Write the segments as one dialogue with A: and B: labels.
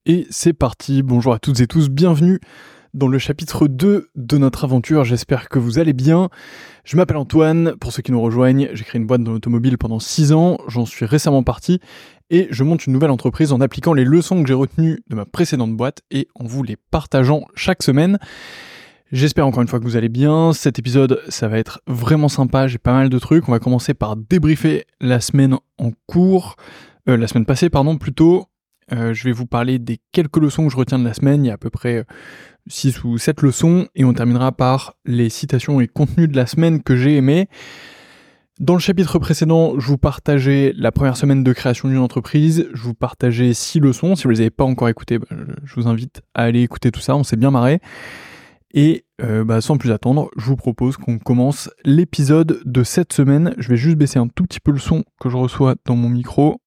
A: et c'est parti. Bonjour à toutes et tous, bienvenue dans le chapitre 2 de notre aventure, j'espère que vous allez bien. Je m'appelle Antoine, pour ceux qui nous rejoignent, j'ai créé une boîte dans l'automobile pendant 6 ans, j'en suis récemment parti et je monte une nouvelle entreprise en appliquant les leçons que j'ai retenues de ma précédente boîte et en vous les partageant chaque semaine. J'espère encore une fois que vous allez bien. Cet épisode, ça va être vraiment sympa, j'ai pas mal de trucs. On va commencer par débriefer la semaine en cours, la semaine passée plutôt. Je vais vous parler des quelques leçons que je retiens de la semaine, il y a à peu près 6 ou 7 leçons, et on terminera par les citations et contenus de la semaine que j'ai aimés. Dans le chapitre précédent, je vous partageais la première semaine de création d'une entreprise, je vous partageais 6 leçons, si vous les avez pas encore écoutées, je vous invite à aller écouter tout ça, on s'est bien marré. Et sans plus attendre, je vous propose qu'on commence l'épisode de cette semaine. Je vais juste baisser un tout petit peu le son que je reçois dans mon micro.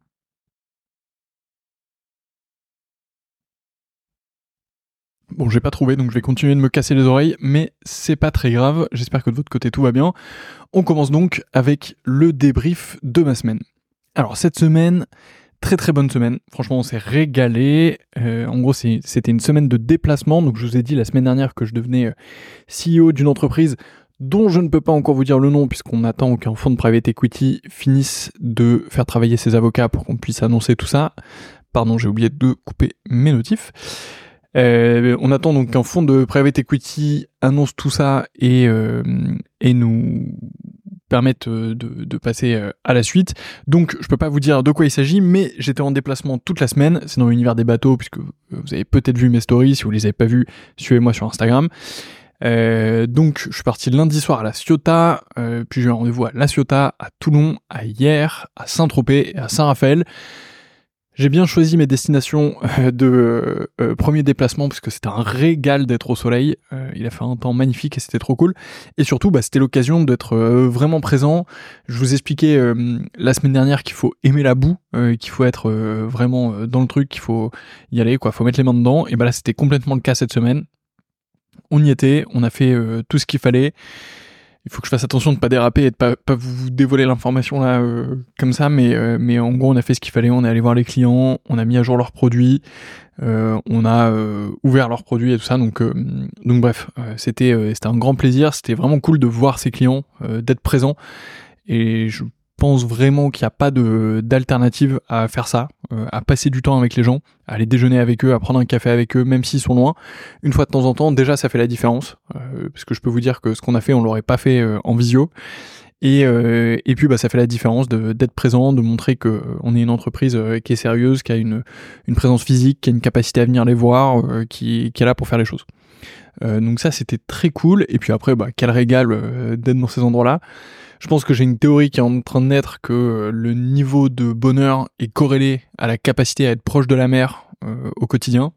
A: Bon, j'ai pas trouvé, donc je vais continuer de me casser les oreilles, mais c'est pas très grave, j'espère que de votre côté tout va bien. On commence donc avec le débrief de ma semaine. Alors cette semaine, très très bonne semaine, franchement on s'est régalé. En gros c'était une semaine de déplacement, donc je vous ai dit la semaine dernière que je devenais CEO d'une entreprise dont je ne peux pas encore vous dire le nom puisqu'on attend qu'un fonds de private equity finisse de faire travailler ses avocats pour qu'on puisse annoncer tout ça. Pardon, j'ai oublié de couper mes notifs. On attend donc qu'un fonds de private equity annonce tout ça et nous permette de passer à la suite. Donc je peux pas vous dire de quoi il s'agit, mais j'étais en déplacement toute la semaine, c'est dans l'univers des bateaux, puisque vous avez peut-être vu mes stories, si vous les avez pas vues, suivez-moi sur Instagram. Donc je suis parti lundi soir à La Ciotat, puis j'ai eu un rendez-vous à La Ciotat, à Toulon, à Hyères, à Saint-Tropez et à Saint-Raphaël. J'ai bien choisi mes destinations de premier déplacement parce que c'était un régal d'être au soleil. Il a fait un temps magnifique et c'était trop cool. Et surtout, c'était l'occasion d'être vraiment présent. Je vous expliquais la semaine dernière qu'il faut aimer la boue, qu'il faut être vraiment dans le truc, qu'il faut y aller, faut mettre les mains dedans. Et là, c'était complètement le cas cette semaine. On y était, on a fait tout ce qu'il fallait. Il faut que je fasse attention de pas déraper et de pas vous dévoiler l'information là comme ça, mais en gros on a fait ce qu'il fallait, on est allé voir les clients, on a mis à jour leurs produits, on a ouvert leurs produits et tout ça, donc bref, c'était un grand plaisir, c'était vraiment cool de voir ces clients, d'être présent, et je pense vraiment qu'il n'y a pas d'alternative à faire ça, à passer du temps avec les gens, à aller déjeuner avec eux, à prendre un café avec eux, même s'ils sont loin. Une fois de temps en temps, déjà ça fait la différence, parce que je peux vous dire que ce qu'on a fait, on l'aurait pas fait en visio. Et puis ça fait la différence d'être présent, de montrer que on est une entreprise qui est sérieuse, qui a une présence physique, qui a une capacité à venir les voir, qui est là pour faire les choses. Donc ça c'était très cool. Et puis après, quel régal d'être dans ces endroits-là. Je pense que j'ai une théorie qui est en train de naître, que le niveau de bonheur est corrélé à la capacité à être proche de la mer au quotidien,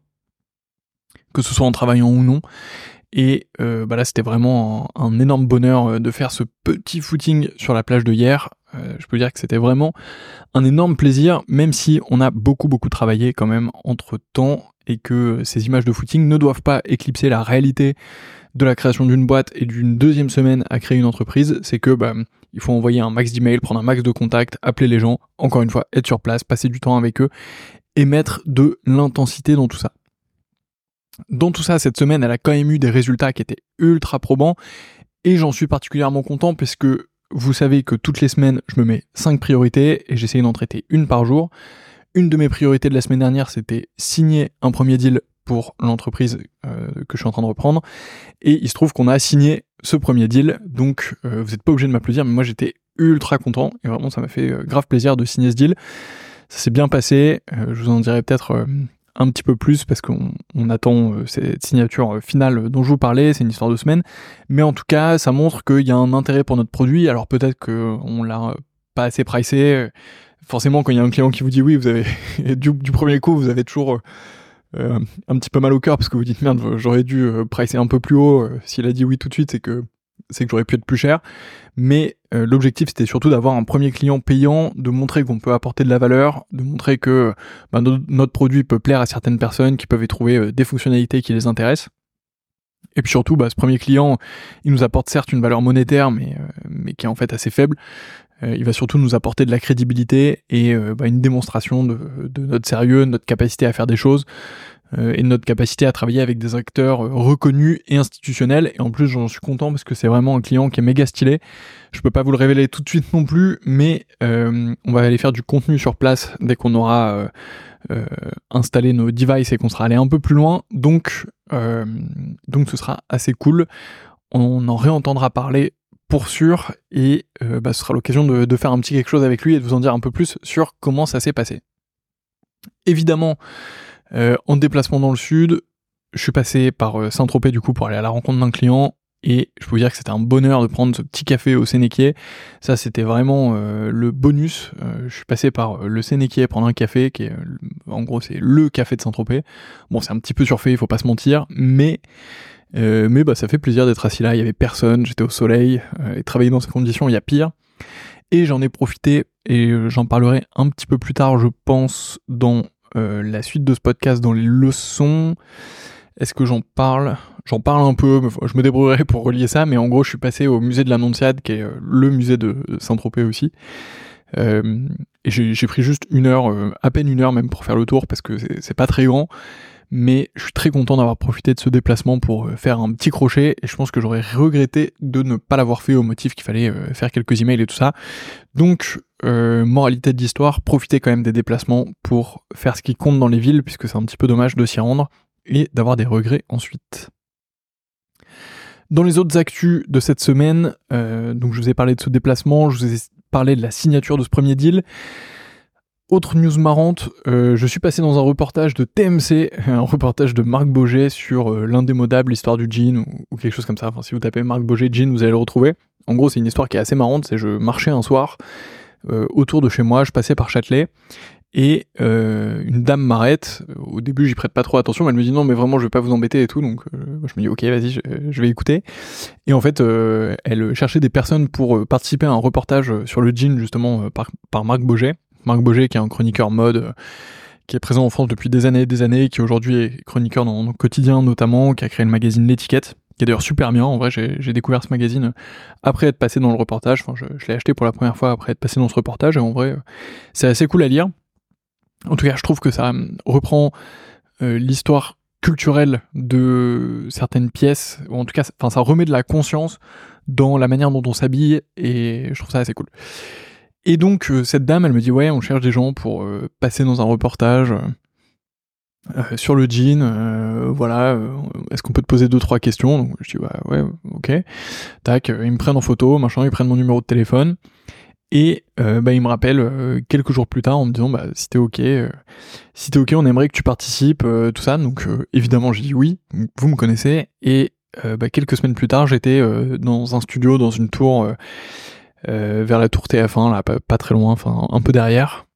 A: que ce soit en travaillant ou non. Et là, c'était vraiment un énorme bonheur de faire ce petit footing sur la plage de Hyères. Je peux dire que c'était vraiment un énorme plaisir, même si on a beaucoup travaillé quand même entre-temps, et que ces images de footing ne doivent pas éclipser la réalité de la création d'une boîte et d'une deuxième semaine à créer une entreprise. C'est que il faut envoyer un max d'emails, prendre un max de contacts, appeler les gens, encore une fois, être sur place, passer du temps avec eux et mettre de l'intensité dans tout ça. Dans tout ça, cette semaine, elle a quand même eu des résultats qui étaient ultra probants, et j'en suis particulièrement content parce que vous savez que toutes les semaines, je me mets 5 priorités et j'essaye d'en traiter une par jour. Une de mes priorités de la semaine dernière, c'était signer un premier deal pour l'entreprise que je suis en train de reprendre, et il se trouve qu'on a signé ce premier deal, donc vous n'êtes pas obligé de m'applaudir, mais moi j'étais ultra content, et vraiment ça m'a fait grave plaisir de signer ce deal. Ça s'est bien passé, je vous en dirai peut-être un petit peu plus parce qu'on attend cette signature finale dont je vous parlais, c'est une histoire de semaine, mais en tout cas ça montre qu'il y a un intérêt pour notre produit. Alors peut-être qu'on l'a pas assez pricé, forcément quand il y a un client qui vous dit oui, vous avez du premier coup vous avez toujours un petit peu mal au cœur parce que vous dites merde, j'aurais dû pricer un peu plus haut. S'il a dit oui tout de suite, c'est que j'aurais pu être plus cher, mais l'objectif c'était surtout d'avoir un premier client payant, de montrer qu'on peut apporter de la valeur, de montrer que notre produit peut plaire à certaines personnes qui peuvent y trouver des fonctionnalités qui les intéressent. Et puis surtout, ce premier client, il nous apporte certes une valeur monétaire, mais qui est en fait assez faible. il va surtout nous apporter de la crédibilité et une démonstration de notre sérieux, de notre capacité à faire des choses et de notre capacité à travailler avec des acteurs reconnus et institutionnels. Et en plus, j'en suis content parce que c'est vraiment un client qui est méga stylé. Je peux pas vous le révéler tout de suite non plus, mais on va aller faire du contenu sur place dès qu'on aura installé nos devices et qu'on sera allé un peu plus loin. Donc ce sera assez cool. On en réentendra parler pour sûr, et ce sera l'occasion de faire un petit quelque chose avec lui et de vous en dire un peu plus sur comment ça s'est passé. Évidemment, en déplacement dans le sud, je suis passé par Saint-Tropez du coup pour aller à la rencontre d'un client, et je peux vous dire que c'était un bonheur de prendre ce petit café au Sénéquier. Ça, c'était vraiment le bonus. Je suis passé par le Sénéquier prendre un café, qui est, en gros, c'est le café de Saint-Tropez. Bon, c'est un petit peu surfait, il faut pas se mentir, mais ça fait plaisir d'être assis là, il y avait personne, j'étais au soleil, et travailler dans ces conditions, il y a pire. Et j'en ai profité, et j'en parlerai un petit peu plus tard, je pense, dans la suite de ce podcast, dans les leçons. Est-ce que j'en parle ? J'en parle un peu, mais je me débrouillerai pour relier ça, mais en gros, je suis passé au musée de l'Annonciade, qui est le musée de Saint-Tropez aussi. Et j'ai pris juste une heure, à peine une heure même, pour faire le tour, parce que c'est pas très grand. Mais je suis très content d'avoir profité de ce déplacement pour faire un petit crochet, et je pense que j'aurais regretté de ne pas l'avoir fait au motif qu'il fallait faire quelques emails et tout ça. Donc, moralité de l'histoire, profitez quand même des déplacements pour faire ce qui compte dans les villes, puisque c'est un petit peu dommage de s'y rendre et d'avoir des regrets ensuite. Dans les autres actus de cette semaine, donc je vous ai parlé de ce déplacement, je vous ai parlé de la signature de ce premier deal. Autre news marrante, je suis passé dans un reportage de TMC, un reportage de Marc Boget sur l'indémodable histoire du jean ou quelque chose comme ça. Enfin, si vous tapez Marc Boget jean, vous allez le retrouver. En gros, c'est une histoire qui est assez marrante. C'est je marchais un soir autour de chez moi, je passais par Châtelet et une dame m'arrête. Au début, j'y prête pas trop attention, mais elle me dit non, mais vraiment, je vais pas vous embêter et tout. Donc, je me dis ok, vas-y, je vais écouter. Et en fait, elle cherchait des personnes pour participer à un reportage sur le jean justement par Marc Boget. Marc Boget, qui est un chroniqueur mode, qui est présent en France depuis des années, qui aujourd'hui est chroniqueur dans Quotidien notamment, qui a créé le magazine L'Étiquette, qui est d'ailleurs super bien. En vrai, j'ai découvert ce magazine après être passé dans le reportage. Enfin, je l'ai acheté pour la première fois après être passé dans ce reportage, et en vrai, c'est assez cool à lire. En tout cas, je trouve que ça reprend l'histoire culturelle de certaines pièces, ou en tout cas, ça remet de la conscience dans la manière dont on s'habille, et je trouve ça assez cool. Et donc, cette dame, elle me dit, ouais, on cherche des gens pour passer dans un reportage sur le jean, est-ce qu'on peut te poser 2-3 questions ? Donc, je dis, bah ouais, ok. Tac, ils me prennent en photo, machin, ils prennent mon numéro de téléphone, et ils me rappellent quelques jours plus tard en me disant, bah, si t'es ok, on aimerait que tu participes, tout ça. Donc, évidemment, j'ai dit oui, vous me connaissez, et quelques semaines plus tard, j'étais dans un studio, dans une tour... vers la tour TF1, là, pas très loin, enfin un peu derrière.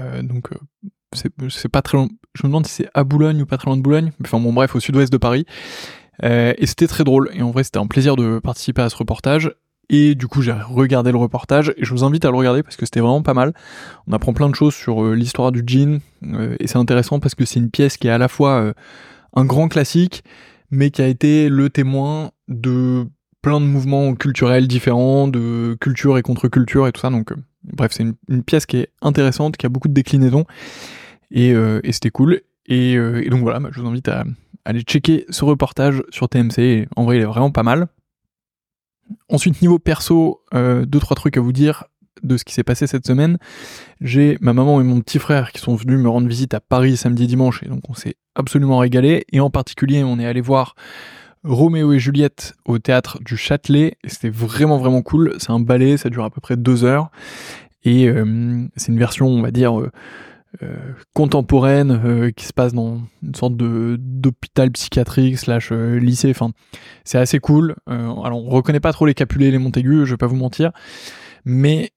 A: C'est pas très loin. Je me demande si c'est à Boulogne ou pas très loin de Boulogne. Enfin bon, bref, au sud-ouest de Paris. Et c'était très drôle. Et en vrai, c'était un plaisir de participer à ce reportage. Et du coup, j'ai regardé le reportage, et je vous invite à le regarder parce que c'était vraiment pas mal. On apprend plein de choses sur l'histoire du jean, et c'est intéressant parce que c'est une pièce qui est à la fois un grand classique, mais qui a été le témoin de plein de mouvements culturels différents, de culture et contre-culture et tout ça. Donc, bref, c'est une pièce qui est intéressante, qui a beaucoup de déclinaisons, et c'était cool. Et donc voilà, je vous invite à aller checker ce reportage sur TMC. Et en vrai, il est vraiment pas mal. Ensuite, niveau perso, 2-3 trucs à vous dire de ce qui s'est passé cette semaine. J'ai ma maman et mon petit frère qui sont venus me rendre visite à Paris samedi et dimanche, et donc on s'est absolument régalé. Et en particulier, on est allé voir Roméo et Juliette au théâtre du Châtelet, et c'était vraiment vraiment cool. C'est un ballet, ça dure à peu près 2 heures, et c'est une version, on va dire, contemporaine, qui se passe dans une sorte d'hôpital psychiatrique / lycée. Enfin, c'est assez cool. Alors on reconnaît pas trop les Capulet et les Montaigu, je vais pas vous mentir, mais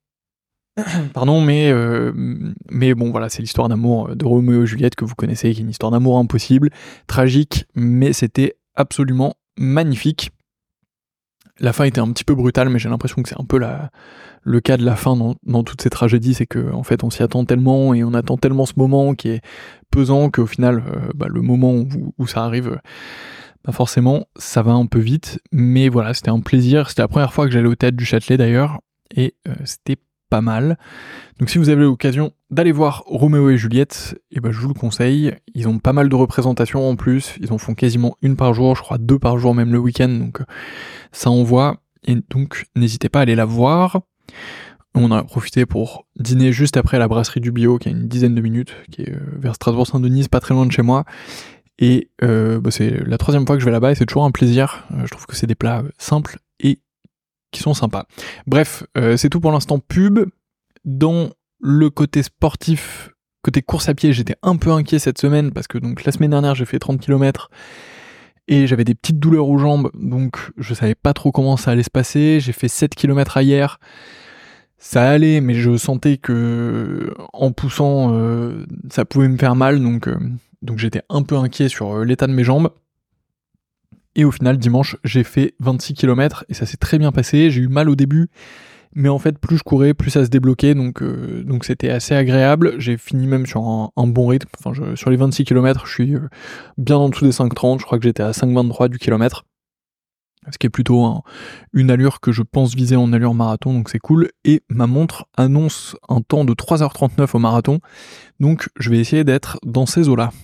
A: mais bon, voilà, c'est l'histoire d'amour de Roméo et Juliette que vous connaissez, qui est une histoire d'amour impossible, tragique, mais c'était absolument magnifique. La fin était un petit peu brutale, mais j'ai l'impression que c'est un peu le cas de la fin dans toutes ces tragédies, c'est que en fait on s'y attend tellement, et on attend tellement ce moment qui est pesant, qu'au final, le moment où ça arrive, forcément, ça va un peu vite. Mais voilà, c'était un plaisir. C'était la première fois que j'allais au théâtre du Châtelet d'ailleurs, et c'était pas mal. Donc si vous avez l'occasion d'aller voir Roméo et Juliette, je vous le conseille. Ils ont pas mal de représentations en plus. Ils en font quasiment une par jour, je crois 2 par jour même le week-end. Donc ça envoie. Et donc n'hésitez pas à aller la voir. On en a profité pour dîner juste après à la brasserie du Bio, qui a une dizaine de minutes, qui est vers Strasbourg-Saint-Denis, pas très loin de chez moi. Et c'est la 3e fois que je vais là-bas et c'est toujours un plaisir. Je trouve que c'est des plats simples et qui sont sympas. Bref, c'est tout pour l'instant pub. Dans le côté sportif, côté course à pied, j'étais un peu inquiet cette semaine parce que donc la semaine dernière j'ai fait 30 km et j'avais des petites douleurs aux jambes, donc je savais pas trop comment ça allait se passer. J'ai fait 7 km hier. Ça allait, mais je sentais que en poussant, ça pouvait me faire mal, donc j'étais un peu inquiet sur l'état de mes jambes. Et au final, dimanche, j'ai fait 26 km et ça s'est très bien passé. J'ai eu mal au début, mais en fait, plus je courais, plus ça se débloquait, donc c'était assez agréable. J'ai fini même sur un bon rythme. Enfin, sur les 26 km, je suis bien en dessous des 5,30. Je crois que j'étais à 5,23 du kilomètre. Ce qui est plutôt une allure que je pense viser en allure marathon, donc c'est cool. Et ma montre annonce un temps de 3h39 au marathon, donc je vais essayer d'être dans ces eaux-là.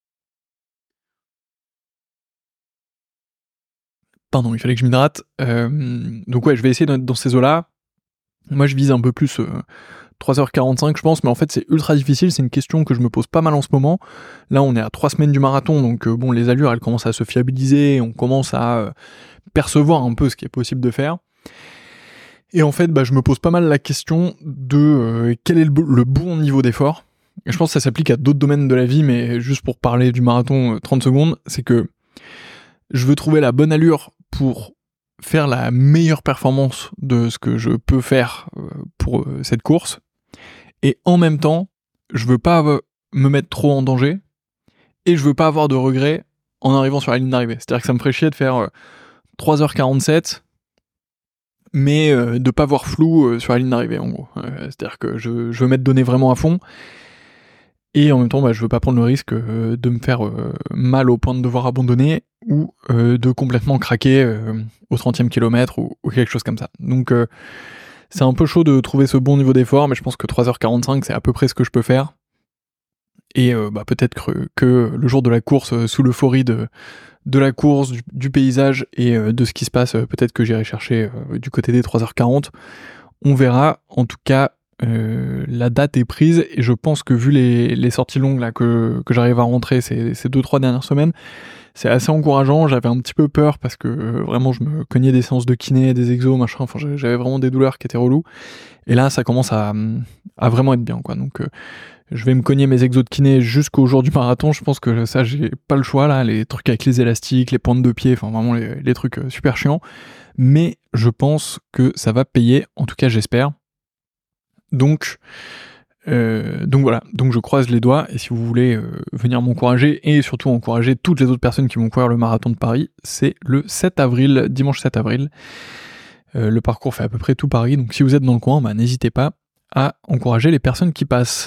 A: Pardon, il fallait que je m'hydrate. Donc ouais, je vais essayer d'être dans ces eaux-là. Moi, je vise un peu plus 3h45, je pense, mais en fait, c'est ultra difficile. C'est une question que je me pose pas mal en ce moment. Là, on est à 3 semaines du marathon, donc les allures, elles commencent à se fiabiliser, on commence à percevoir un peu ce qui est possible de faire. Et en fait, je me pose pas mal la question de quel est le bon niveau d'effort. Et je pense que ça s'applique à d'autres domaines de la vie, mais juste pour parler du marathon 30 secondes, c'est que je veux trouver la bonne allure pour faire la meilleure performance de ce que je peux faire pour cette course. Et en même temps, je veux pas me mettre trop en danger et je veux pas avoir de regrets en arrivant sur la ligne d'arrivée. C'est-à-dire que ça me ferait chier de faire 3h47 mais de pas voir flou sur la ligne d'arrivée en gros. C'est-à-dire que je veux m'être donné vraiment à fond et en même temps je veux pas prendre le risque de me faire mal au point de devoir abandonner ou de complètement craquer au 30e kilomètre ou quelque chose comme ça. Donc c'est un peu chaud de trouver ce bon niveau d'effort, mais je pense que 3h45 c'est à peu près ce que je peux faire. Et peut-être que le jour de la course, sous l'euphorie de la course, du paysage et de ce qui se passe, peut-être que j'irai chercher du côté des 3h40. On verra. En tout cas, la date est prise et je pense que vu les sorties longues là que j'arrive à rentrer ces 2-3 dernières semaines, c'est assez encourageant. J'avais un petit peu peur parce que vraiment je me cognais des séances de kiné, des exos, machin. Enfin, j'avais vraiment des douleurs qui étaient reloues. Et là, ça commence à vraiment être bien, quoi. Donc je vais me cogner mes exos de kiné jusqu'au jour du marathon. Je pense que ça, j'ai pas le choix là. Les trucs avec les élastiques, les pointes de pied, enfin vraiment les trucs super chiants. Mais je pense que ça va payer. En tout cas, j'espère. Donc voilà. Donc je croise les doigts. Et si vous voulez venir m'encourager et surtout encourager toutes les autres personnes qui vont courir le marathon de Paris, c'est le 7 avril, dimanche 7 avril. Le parcours fait à peu près tout Paris. Donc si vous êtes dans le coin, n'hésitez pas à encourager les personnes qui passent.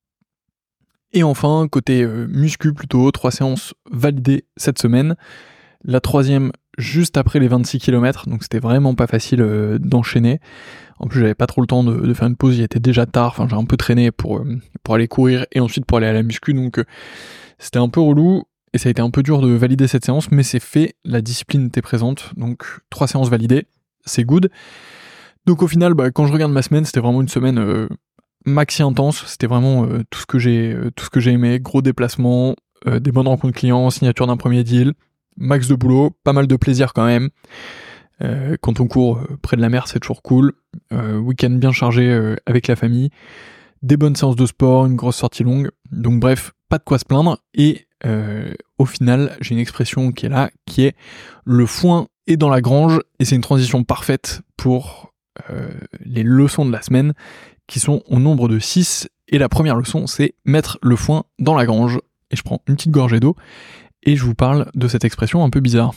A: Et enfin, côté muscu plutôt, 3 séances validées cette semaine. La 3e juste après les 26 km, donc c'était vraiment pas facile d'enchaîner. En plus, j'avais pas trop le temps de faire une pause, il était déjà tard, enfin j'ai un peu traîné pour aller courir et ensuite pour aller à la muscu, donc c'était un peu relou et ça a été un peu dur de valider cette séance, mais c'est fait, la discipline était présente, donc 3 séances validées, c'est good. Donc au final, quand je regarde ma semaine, c'était vraiment une semaine maxi intense, c'était vraiment tout ce que j'ai aimé, gros déplacements, des bonnes rencontres clients, signature d'un premier deal, max de boulot, pas mal de plaisir quand même. Quand on court près de la mer, c'est toujours cool. Week-end bien chargé avec la famille, des bonnes séances de sport, une grosse sortie longue. Donc bref, pas de quoi se plaindre. Et au final, j'ai une expression qui est là, qui est le foin est dans la grange. Et c'est une transition parfaite pour les leçons de la semaine, qui sont au nombre de 6. Et la première leçon, c'est mettre le foin dans la grange. Et je prends une petite gorgée d'eau et je vous parle de cette expression un peu bizarre.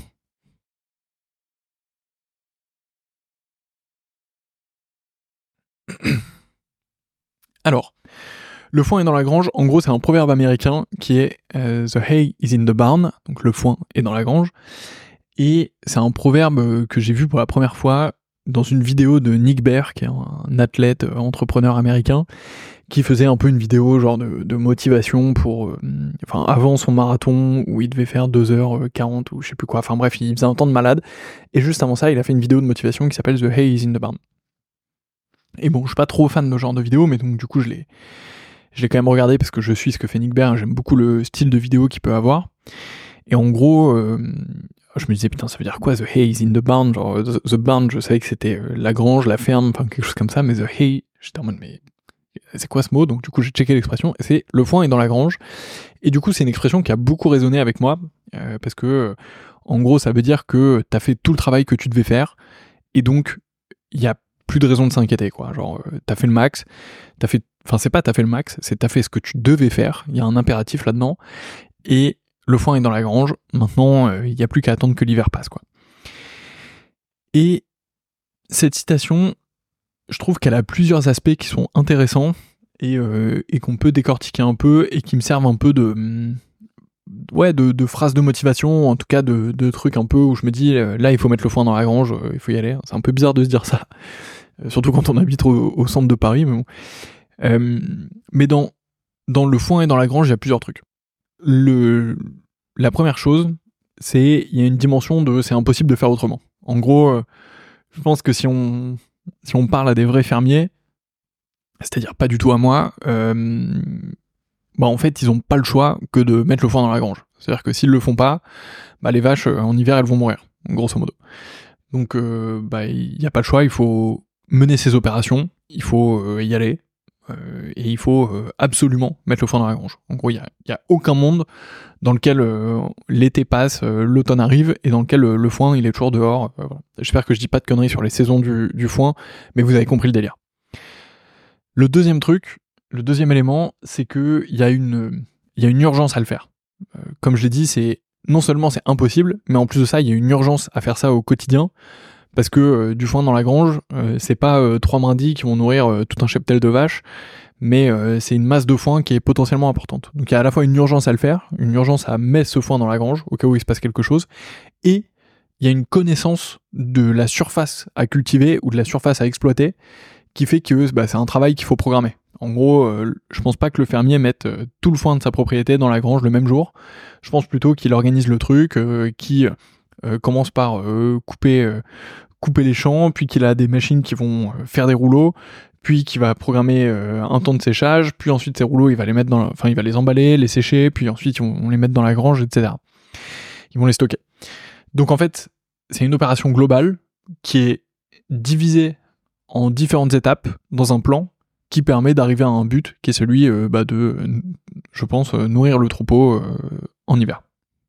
A: Alors, le foin est dans la grange, en gros c'est un proverbe américain qui est The hay is in the barn, donc le foin est dans la grange, et c'est un proverbe que j'ai vu pour la première fois dans une vidéo de Nick Bare, qui est un athlète entrepreneur américain, qui faisait un peu une vidéo genre de motivation pour avant son marathon où il devait faire 2h40 ou je sais plus quoi, enfin bref, il faisait un temps de malade, et juste avant ça il a fait une vidéo de motivation qui s'appelle The Hay is in the Barn. Et bon, je suis pas trop fan de ce genre de vidéo, mais donc du coup je l'ai quand même regardé parce que je suis ce que fait Nick Bare, j'aime beaucoup le style de vidéo qu'il peut avoir. Et en gros, je me disais, putain, ça veut dire quoi, the hay is in the barn? Genre, the barn, je savais que c'était la grange, la ferme, enfin quelque chose comme ça, mais the hay, j'étais en mode, mais c'est quoi ce mot? Donc du coup, j'ai checké l'expression, et c'est le foin est dans la grange. Et du coup, c'est une expression qui a beaucoup résonné avec moi, parce que, en gros, ça veut dire que t'as fait tout le travail que tu devais faire, et donc, il y a plus de raison de s'inquiéter, quoi. Genre, t'as fait le max, c'est pas t'as fait le max, c'est t'as fait ce que tu devais faire, il y a un impératif là-dedans, et le foin est dans la grange, maintenant, il n'y a plus qu'à attendre que l'hiver passe, quoi. Et cette citation, je trouve qu'elle a plusieurs aspects qui sont intéressants et qu'on peut décortiquer un peu et qui me servent un peu de phrases de motivation, en tout cas de trucs un peu où je me dis, là, il faut mettre le foin dans la grange, il faut y aller. C'est un peu bizarre de se dire ça, surtout quand on habite au centre de Paris, mais bon. Mais dans le foin et dans la grange, il y a plusieurs trucs. La première chose, c'est il y a une dimension de c'est impossible de faire autrement. En gros, je pense que si on parle à des vrais fermiers, c'est-à-dire pas du tout à moi, en fait, ils ont pas le choix que de mettre le foin dans la grange. C'est-à-dire que s'ils le font pas, les vaches, en hiver, elles vont mourir, grosso modo. Donc, il y a pas le choix, il faut mener ces opérations, il faut y aller, et il faut absolument mettre le foin dans la grange. En gros, il y a aucun monde dans lequel l'été passe, l'automne arrive, et dans lequel le foin, il est toujours dehors. Voilà. J'espère que je dis pas de conneries sur les saisons du foin, mais vous avez compris le délire. Le deuxième élément, c'est que il y a une urgence à le faire. Comme je l'ai dit, non seulement c'est impossible, mais en plus de ça, il y a une urgence à faire ça au quotidien, parce que du foin dans la grange, c'est pas 3 brindilles qui vont nourrir tout un cheptel de vaches, mais c'est une masse de foin qui est potentiellement importante. Donc il y a à la fois une urgence à le faire, une urgence à mettre ce foin dans la grange, au cas où il se passe quelque chose, et il y a une connaissance de la surface à cultiver ou de la surface à exploiter, qui fait que c'est un travail qu'il faut programmer. En gros, je pense pas que le fermier mette tout le foin de sa propriété dans la grange le même jour. Je pense plutôt qu'il organise le truc, qui commence par couper les champs, puis qu'il a des machines qui vont faire des rouleaux, puis qu'il va programmer un temps de séchage, puis ensuite ces rouleaux, il va les emballer, les sécher, puis ensuite on va les mettre dans la grange, etc. Ils vont les stocker. Donc en fait, c'est une opération globale qui est divisée en différentes étapes dans un plan qui permet d'arriver à un but qui est celui de, je pense, nourrir le troupeau en hiver.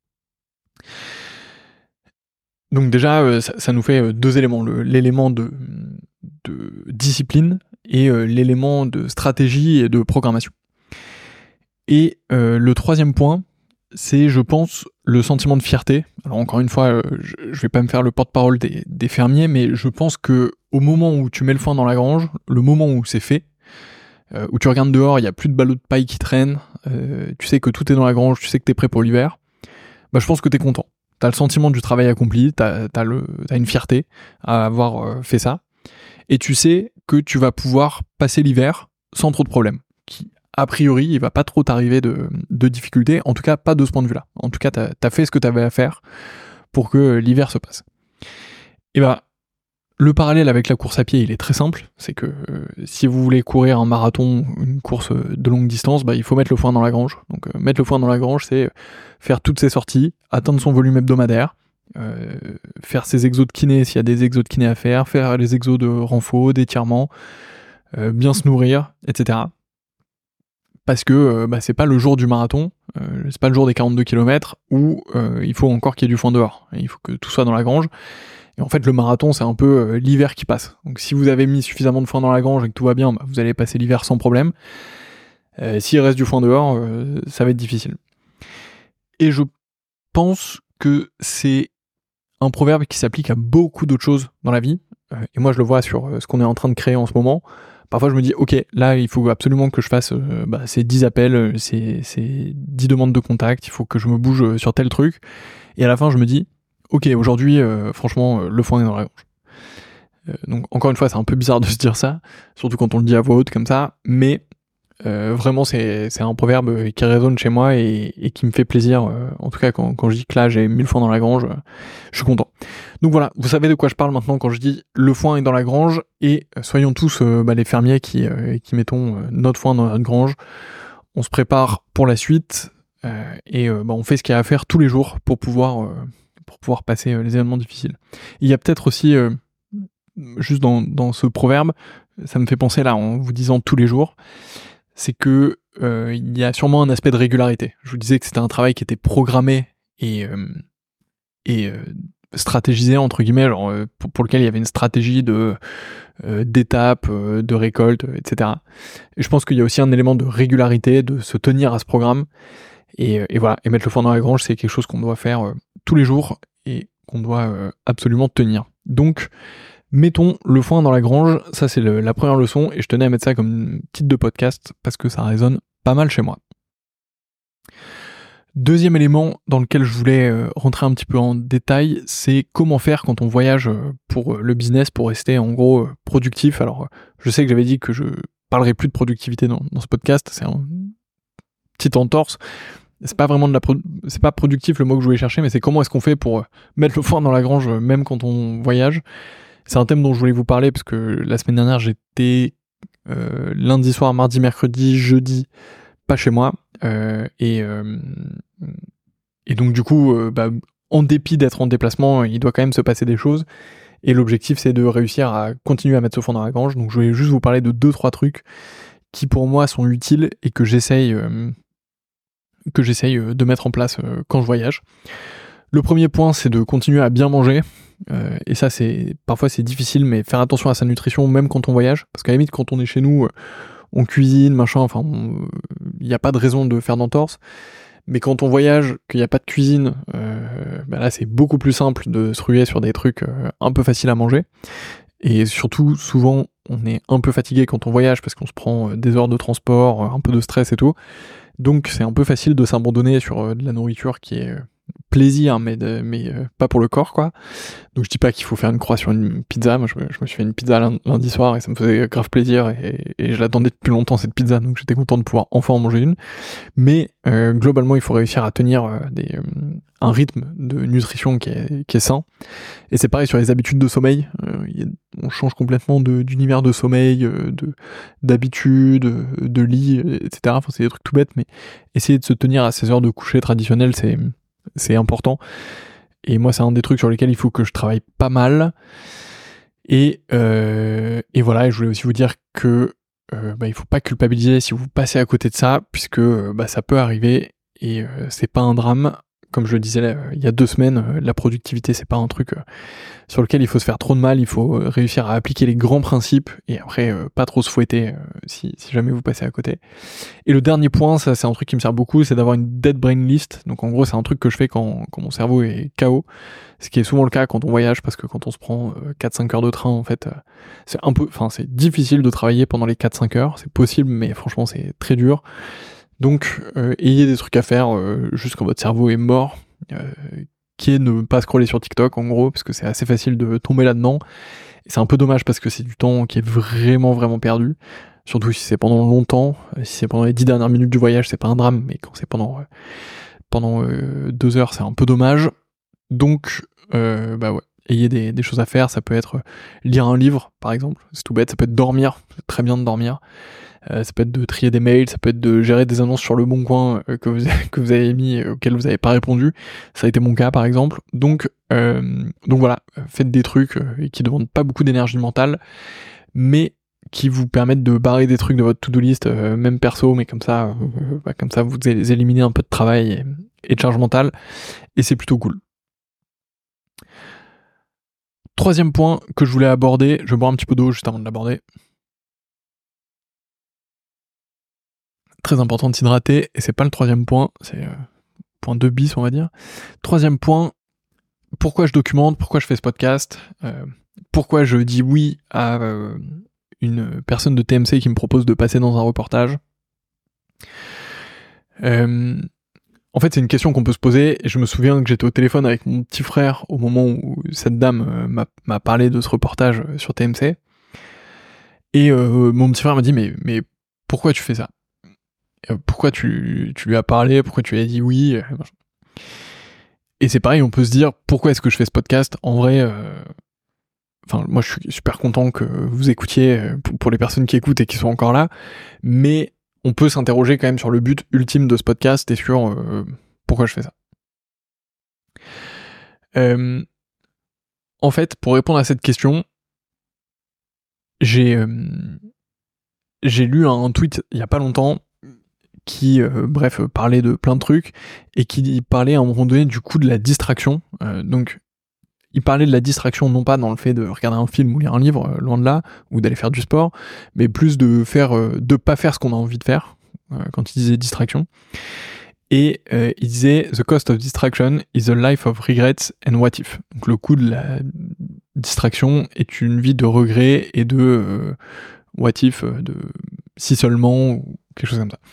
A: Donc déjà, ça nous fait deux éléments, l'élément de discipline et l'élément de stratégie et de programmation. Et le troisième point, c'est, je pense, le sentiment de fierté. Alors encore une fois, je vais pas me faire le porte-parole des fermiers, mais je pense que au moment où tu mets le foin dans la grange, le moment où c'est fait, où tu regardes dehors, il y a plus de ballots de paille qui traînent, tu sais que tout est dans la grange, tu sais que t'es prêt pour l'hiver, je pense que t'es content. T'as le sentiment du travail accompli, t'as une fierté à avoir fait ça, et tu sais que tu vas pouvoir passer l'hiver sans trop de problèmes. A priori, il va pas trop t'arriver de difficultés, en tout cas pas de ce point de vue-là. En tout cas, t'as fait ce que t'avais à faire pour que l'hiver se passe. Et le parallèle avec la course à pied, il est très simple. C'est que si vous voulez courir un marathon, une course de longue distance, il faut mettre le foin dans la grange. Donc mettre le foin dans la grange, c'est faire toutes ses sorties, atteindre son volume hebdomadaire, faire ses exos de kiné s'il y a des exos de kiné à faire les exos de renfo, d'étirement, bien se nourrir, etc. Parce que c'est pas le jour du marathon, c'est pas le jour des 42 km où il faut encore qu'il y ait du foin dehors. Et il faut que tout soit dans la grange. Et en fait, le marathon, c'est un peu l'hiver qui passe. Donc si vous avez mis suffisamment de foin dans la grange et que tout va bien, vous allez passer l'hiver sans problème. S'il reste du foin dehors, ça va être difficile. Et je pense que c'est un proverbe qui s'applique à beaucoup d'autres choses dans la vie. Et moi, je le vois sur ce qu'on est en train de créer en ce moment. Parfois, je me dis, ok, là, il faut absolument que je fasse ces 10 appels, ces 10 demandes de contact, il faut que je me bouge sur tel truc. Et à la fin, je me dis, ok, aujourd'hui, franchement, le foin est dans la Donc encore une fois, c'est un peu bizarre de se dire ça, surtout quand on le dit à voix haute comme ça, mais vraiment c'est un proverbe qui résonne chez moi et qui me fait plaisir. En tout cas, quand je dis que là j'ai 1000 foins dans la grange, je suis content. Donc voilà, vous savez de quoi je parle maintenant quand je dis le foin est dans la grange, et soyons tous les fermiers qui mettons notre foin dans notre grange. On se prépare pour la suite et on fait ce qu'il y a à faire tous les jours pour pouvoir passer les événements difficiles. Il y a peut-être aussi juste dans ce proverbe, ça me fait penser là en vous disant tous les jours, c'est que il y a sûrement un aspect de régularité. Je vous disais que c'était un travail qui était programmé et stratégisé entre guillemets, genre pour lequel il y avait une stratégie d'étapes, de récolte, etc. Et je pense qu'il y a aussi un élément de régularité, de se tenir à ce programme et voilà, et mettre le foin dans la grange, c'est quelque chose qu'on doit faire tous les jours et qu'on doit absolument tenir. Donc mettons le foin dans la grange, ça c'est la première leçon, et je tenais à mettre ça comme titre de podcast parce que ça résonne pas mal chez moi. Deuxième élément dans lequel je voulais rentrer un petit peu en détail, c'est comment faire quand on voyage pour le business, pour rester en gros productif. Alors je sais que j'avais dit que je parlerai plus de productivité dans ce podcast, c'est un petit entorse. C'est pas vraiment c'est pas productif le mot que je voulais chercher, mais c'est comment est-ce qu'on fait pour mettre le foin dans la grange même quand on voyage. C'est un thème dont je voulais vous parler parce que la semaine dernière j'étais lundi soir, mardi, mercredi, jeudi pas chez moi et donc du coup en dépit d'être en déplacement, il doit quand même se passer des choses et l'objectif c'est de réussir à continuer à mettre ce fond dans la grange. Donc je voulais juste vous parler de 2-3 trucs qui pour moi sont utiles et que j'essaye de mettre en place quand je voyage. Le premier point, c'est de continuer à bien manger. Et ça, parfois c'est difficile, mais faire attention à sa nutrition même quand on voyage. Parce qu'à la limite, quand on est chez nous, on cuisine, machin, enfin, il n'y a pas de raison de faire d'entorse. Mais quand on voyage, qu'il n'y a pas de cuisine, là c'est beaucoup plus simple de se ruer sur des trucs un peu faciles à manger. Et surtout, souvent, on est un peu fatigué quand on voyage parce qu'on se prend des heures de transport, un peu de stress et tout. Donc c'est un peu facile de s'abandonner sur de la nourriture qui est plaisir, mais pas pour le corps, quoi. Donc je dis pas qu'il faut faire une croix sur une pizza. Moi je me suis fait une pizza lundi soir et ça me faisait grave plaisir et je l'attendais depuis longtemps cette pizza, donc j'étais content de pouvoir enfin en manger une. Mais globalement il faut réussir à tenir un rythme de nutrition qui est sain. Et c'est pareil sur les habitudes de sommeil. On change complètement d'univers de sommeil, d'habitude, de lit, etc. Enfin c'est des trucs tout bêtes, mais essayer de se tenir à ces heures de coucher traditionnelles, c'est important. Et moi, c'est un des trucs sur lesquels il faut que je travaille pas mal. Et voilà, et je voulais aussi vous dire que il faut pas culpabiliser si vous passez à côté de ça, puisque ça peut arriver et c'est pas un drame. Comme je le disais il y a 2 semaines, la productivité, c'est pas un truc sur lequel il faut se faire trop de mal. Il faut réussir à appliquer les grands principes et après pas trop se fouetter si jamais vous passez à côté. Et le dernier point, ça c'est un truc qui me sert beaucoup, c'est d'avoir une dead brain list. Donc en gros, c'est un truc que je fais quand mon cerveau est KO, ce qui est souvent le cas quand on voyage, parce que quand on se prend 4-5 heures de train, en fait, c'est difficile de travailler pendant les 4-5 heures. C'est possible, mais franchement, c'est très dur. Donc, ayez des trucs à faire juste quand votre cerveau est mort, qui est ne pas scroller sur TikTok, en gros, parce que c'est assez facile de tomber là-dedans. Et c'est un peu dommage parce que c'est du temps qui est vraiment, vraiment perdu. Surtout si c'est pendant longtemps. Si c'est pendant les 10 dernières minutes du voyage, c'est pas un drame, mais quand c'est pendant 2 heures, c'est un peu dommage. Donc, ouais, ayez des choses à faire. Ça peut être lire un livre, par exemple. C'est tout bête. Ça peut être dormir. C'est très bien de dormir. Ça peut être de trier des mails, ça peut être de gérer des annonces sur le Bon Coin que vous avez mis, auxquelles vous n'avez pas répondu. Ça a été mon cas par exemple. Donc voilà, faites des trucs qui ne demandent pas beaucoup d'énergie mentale, mais qui vous permettent de barrer des trucs de votre to-do list, même perso, mais comme ça vous éliminez un peu de travail et de charge mentale, et c'est plutôt cool. Troisième point que je voulais aborder, je vais boire un petit peu d'eau juste avant de l'aborder. Très important de s'hydrater, et c'est pas le troisième point, c'est point 2 bis on va dire. Troisième point, pourquoi je documente, pourquoi je fais ce podcast, pourquoi je dis oui à une personne de TMC qui me propose de passer dans un reportage. En fait, c'est une question qu'on peut se poser, et je me souviens que j'étais au téléphone avec mon petit frère au moment où cette dame m'a parlé de ce reportage sur TMC, et mon petit frère m'a dit mais pourquoi tu fais ça ? Pourquoi tu lui as parlé ? Pourquoi tu lui as dit oui ? Et c'est pareil, on peut se dire pourquoi est-ce que je fais ce podcast ? En vrai, moi je suis super content que vous écoutiez, pour les personnes qui écoutent et qui sont encore là, mais on peut s'interroger quand même sur le but ultime de ce podcast et sur pourquoi je fais ça. En fait, pour répondre à cette question, j'ai lu un tweet il y a pas longtemps qui, parlait de plein de trucs, et qui parlait à un moment donné du coup de la distraction. Donc, il parlait de la distraction non pas dans le fait de regarder un film ou lire un livre, loin de là, ou d'aller faire du sport, mais plus de pas faire ce qu'on a envie de faire, quand il disait distraction. Et il disait « The cost of distraction is a life of regrets and what if ». Donc le coût de la distraction est une vie de regrets et de what if, de si seulement, ou quelque chose comme ça.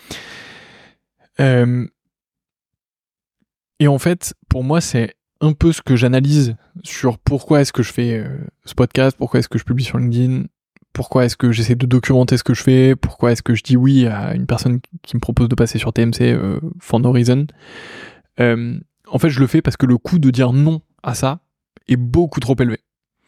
A: Et en fait, pour moi, c'est un peu ce que j'analyse sur pourquoi est-ce que je fais ce podcast, pourquoi est-ce que je publie sur LinkedIn, pourquoi est-ce que j'essaie de documenter ce que je fais, pourquoi est-ce que je dis oui à une personne qui me propose de passer sur TMC for no reason. En fait, je le fais parce que le coût de dire non à ça est beaucoup trop élevé.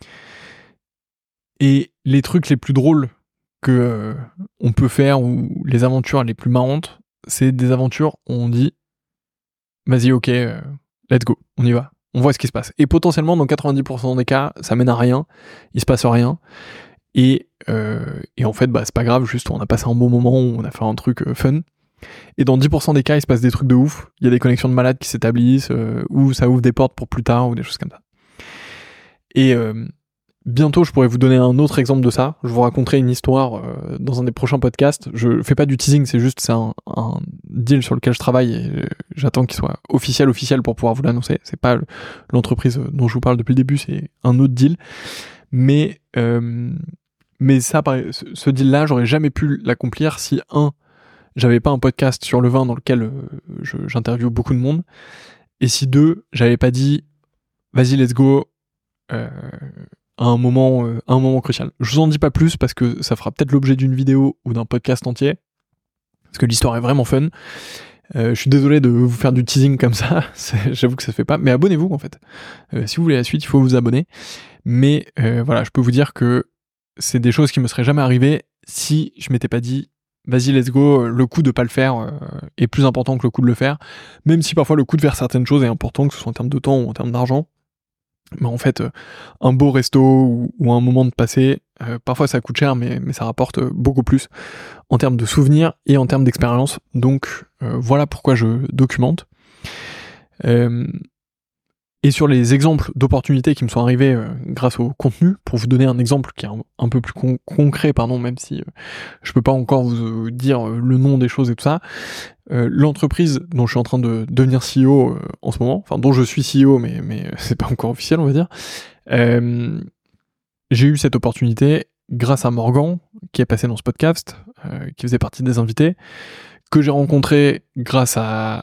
A: Et les trucs les plus drôles que on peut faire, ou les aventures les plus marrantes, c'est des aventures où on dit vas-y, ok, let's go, on y va, on voit ce qui se passe. Et potentiellement, dans 90% des cas, ça mène à rien, il se passe rien, et en fait, c'est pas grave, juste on a passé un bon moment, on a fait un truc fun. Et dans 10% des cas, il se passe des trucs de ouf, il y a des connexions de malades qui s'établissent, ou ça ouvre des portes pour plus tard, ou des choses comme ça. Et bientôt, je pourrais vous donner un autre exemple de ça. Je vous raconterai une histoire dans un des prochains podcasts. Je fais pas du teasing, c'est un deal sur lequel je travaille, et j'attends qu'il soit officiel pour pouvoir vous l'annoncer. C'est pas l'entreprise dont je vous parle depuis le début, c'est un autre deal. Mais ça, ce deal-là, j'aurais jamais pu l'accomplir si, j'avais pas un podcast sur le vin dans lequel j'interviewe beaucoup de monde, et si 2, j'avais pas dit vas-y, let's go, à un moment crucial. Je vous en dis pas plus parce que ça fera peut-être l'objet d'une vidéo ou d'un podcast entier, parce que l'histoire est vraiment fun. Je suis désolé de vous faire du teasing comme ça, j'avoue que ça se fait pas, mais abonnez-vous en fait. Si vous voulez la suite, il faut vous abonner. Mais voilà, je peux vous dire que c'est des choses qui me seraient jamais arrivées si je m'étais pas dit vas-y, let's go, le coût de pas le faire est plus important que le coût de le faire, même si parfois le coût de faire certaines choses est important, que ce soit en termes de temps ou en termes d'argent. Mais en fait, un beau resto ou un moment de passer, parfois ça coûte cher, mais ça rapporte beaucoup plus en termes de souvenirs et en termes d'expérience. Donc voilà pourquoi je documente. Et sur les exemples d'opportunités qui me sont arrivées grâce au contenu, pour vous donner un exemple qui est un peu plus concret, même si je peux pas encore vous dire le nom des choses et tout ça, l'entreprise dont je suis en train de devenir CEO en ce moment, dont je suis CEO, mais c'est pas encore officiel, on va dire, j'ai eu cette opportunité grâce à Morgan, qui est passé dans ce podcast, qui faisait partie des invités, que j'ai rencontré grâce à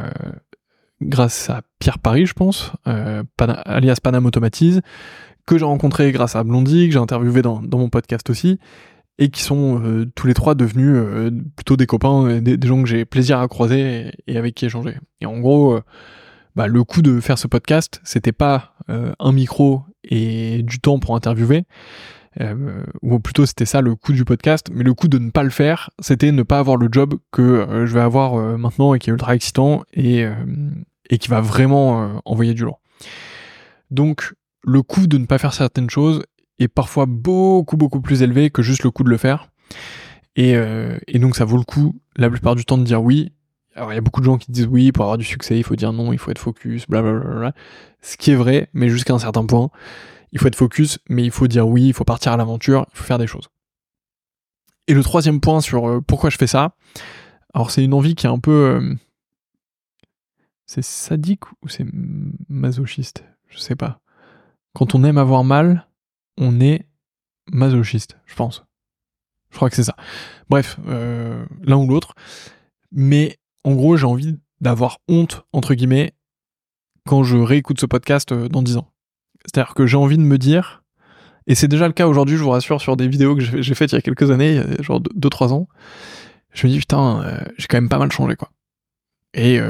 A: Pierre Paris, je pense, alias Panam Automatise, que j'ai rencontré grâce à Blondie, que j'ai interviewé dans mon podcast aussi, et qui sont tous les trois devenus plutôt des copains, des gens que j'ai plaisir à croiser et avec qui échanger. Et en gros, le coût de faire ce podcast, c'était pas un micro et du temps pour interviewer, ou plutôt c'était ça le coût du podcast, mais le coût de ne pas le faire, c'était ne pas avoir le job que je vais avoir maintenant et qui est ultra excitant et qui va vraiment envoyer du lourd. Donc le coût de ne pas faire certaines choses est parfois beaucoup plus élevé que juste le coût de le faire, et donc ça vaut le coup la plupart du temps de dire oui. Alors il y a beaucoup de gens qui disent oui, pour avoir du succès il faut dire non, il faut être focus, blablabla, ce qui est vrai, mais jusqu'à un certain point. Il faut être focus, mais il faut dire oui, il faut partir à l'aventure, il faut faire des choses. Et le troisième point sur pourquoi je fais ça, alors c'est une envie qui est un peu... c'est sadique ou c'est masochiste ? Je sais pas. Quand on aime avoir mal, on est masochiste, je pense. Je crois que c'est ça. Bref, l'un ou l'autre. Mais en gros, j'ai envie d'avoir honte, entre guillemets, quand je réécoute ce podcast dans 10 ans. C'est-à-dire que j'ai envie de me dire, et c'est déjà le cas aujourd'hui, je vous rassure, sur des vidéos que j'ai faites il y a quelques années, genre 2-3 ans, je me dis putain, j'ai quand même pas mal changé, quoi. Et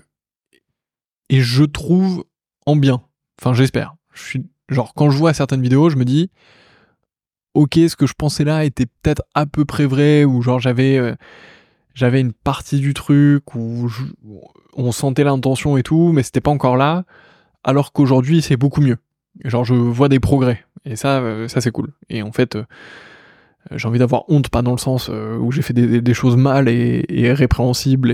A: je trouve en bien. Enfin, j'espère. Genre, quand je vois certaines vidéos, je me dis, ok, ce que je pensais là était peut-être à peu près vrai, ou genre j'avais une partie du truc où on sentait l'intention et tout, mais c'était pas encore là, alors qu'aujourd'hui c'est beaucoup mieux. Genre je vois des progrès, et ça c'est cool. Et en fait, j'ai envie d'avoir honte, pas dans le sens où j'ai fait des choses mal et répréhensibles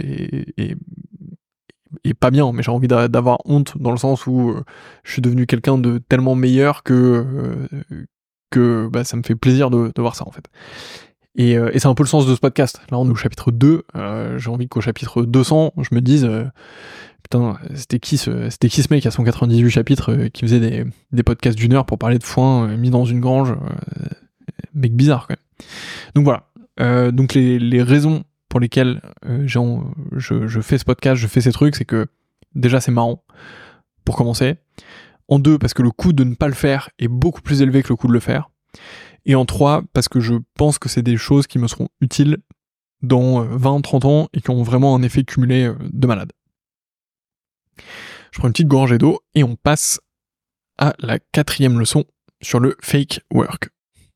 A: et pas bien, mais j'ai envie d'avoir honte dans le sens où je suis devenu quelqu'un de tellement meilleur que bah, ça me fait plaisir de voir ça en fait. Et c'est un peu le sens de ce podcast. Là, on est au chapitre 2. J'ai envie qu'au chapitre 200, je me dise putain, c'était qui ce mec à 198 chapitres qui faisait des podcasts d'une heure pour parler de foin mis dans une grange mec bizarre, quand même. Donc voilà. Donc les raisons pour lesquelles je fais ce podcast, je fais ces trucs, c'est que déjà, c'est marrant, pour commencer. En 2, parce que le coût de ne pas le faire est beaucoup plus élevé que le coût de le faire. Et en 3, parce que je pense que c'est des choses qui me seront utiles dans 20-30 ans et qui ont vraiment un effet cumulé de malade. Je prends une petite gorgée d'eau et on passe à la 4e leçon sur le fake work.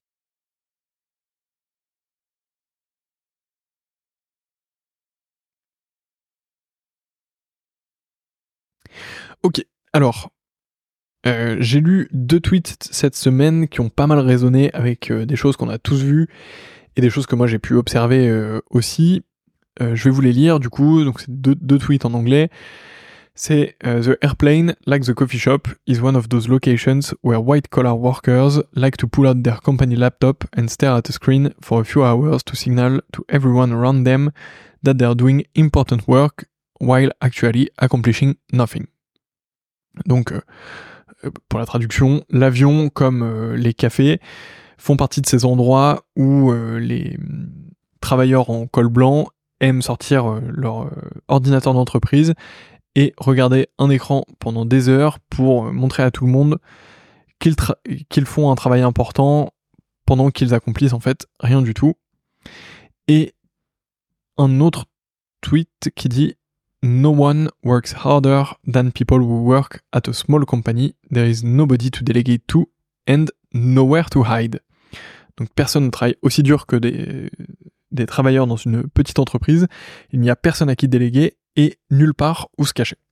A: Ok, alors, j'ai lu 2 tweets cette semaine qui ont pas mal résonné avec des choses qu'on a tous vues et des choses que moi j'ai pu observer aussi. Je vais vous les lire du coup, donc c'est deux tweets en anglais. C'est The airplane, like the coffee shop, is one of those locations where white-collar workers like to pull out their company laptop and stare at a screen for a few hours to signal to everyone around them that they are doing important work while actually accomplishing nothing. Donc, pour la traduction, l'avion comme les cafés font partie de ces endroits où les travailleurs en col blanc aiment sortir leur ordinateur d'entreprise et regarder un écran pendant des heures pour montrer à tout le monde qu'ils font un travail important pendant qu'ils accomplissent en fait rien du tout. Et un autre tweet qui dit No one works harder than people who work at a small company. There is nobody to delegate to and nowhere to hide. Donc personne ne travaille aussi dur que des travailleurs dans une petite entreprise. Il n'y a personne à qui déléguer et nulle part où se cacher.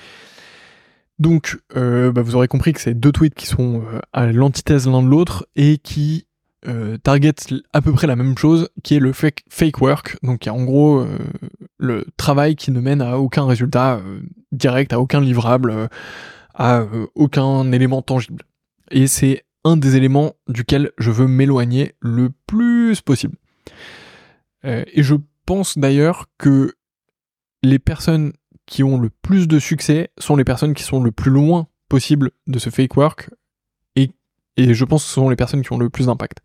A: Donc vous aurez compris que c'est 2 tweets qui sont à l'antithèse l'un de l'autre et qui target à peu près la même chose, qui est le fake work, donc en gros le travail qui ne mène à aucun résultat direct, à aucun livrable, à aucun élément tangible. Et c'est un des éléments duquel je veux m'éloigner le plus possible. Et je pense d'ailleurs que les personnes qui ont le plus de succès sont les personnes qui sont le plus loin possible de ce fake work, et je pense que ce sont les personnes qui ont le plus d'impact.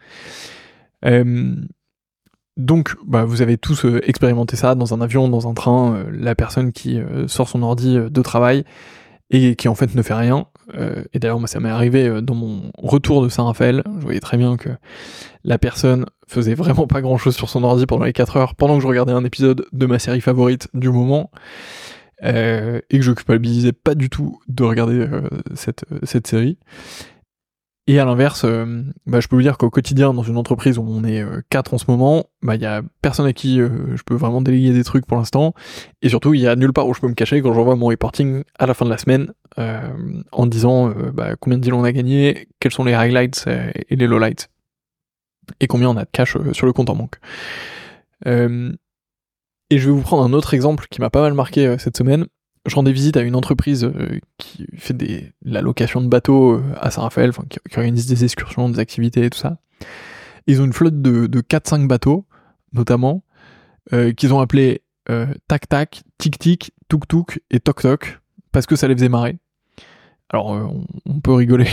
A: Donc, vous avez tous expérimenté ça dans un avion, dans un train, la personne qui sort son ordi de travail et qui en fait ne fait rien. Et d'ailleurs, moi, ça m'est arrivé dans mon retour de Saint-Raphaël. Je voyais très bien que la personne faisait vraiment pas grand-chose sur son ordi pendant les 4 heures, pendant que je regardais un épisode de ma série favorite du moment, et que je culpabilisais pas du tout de regarder cette série. Et à l'inverse, je peux vous dire qu'au quotidien, dans une entreprise où on est 4 en ce moment, y a personne à qui je peux vraiment déléguer des trucs pour l'instant, et surtout, il y a nulle part où je peux me cacher quand j'envoie mon reporting à la fin de la semaine, en disant combien de deals on a gagné, quels sont les highlights et les lowlights, et combien on a de cash sur le compte en banque. Et je vais vous prendre un autre exemple qui m'a pas mal marqué cette semaine. Je rendais visite à une entreprise qui fait la location de bateaux à Saint-Raphaël, qui organise des excursions, des activités et tout ça. Ils ont une flotte de 4-5 bateaux, notamment, qu'ils ont appelés Tac Tac, Tic Tic, Touk Touk et Toc Toc, parce que ça les faisait marrer. Alors, on peut rigoler.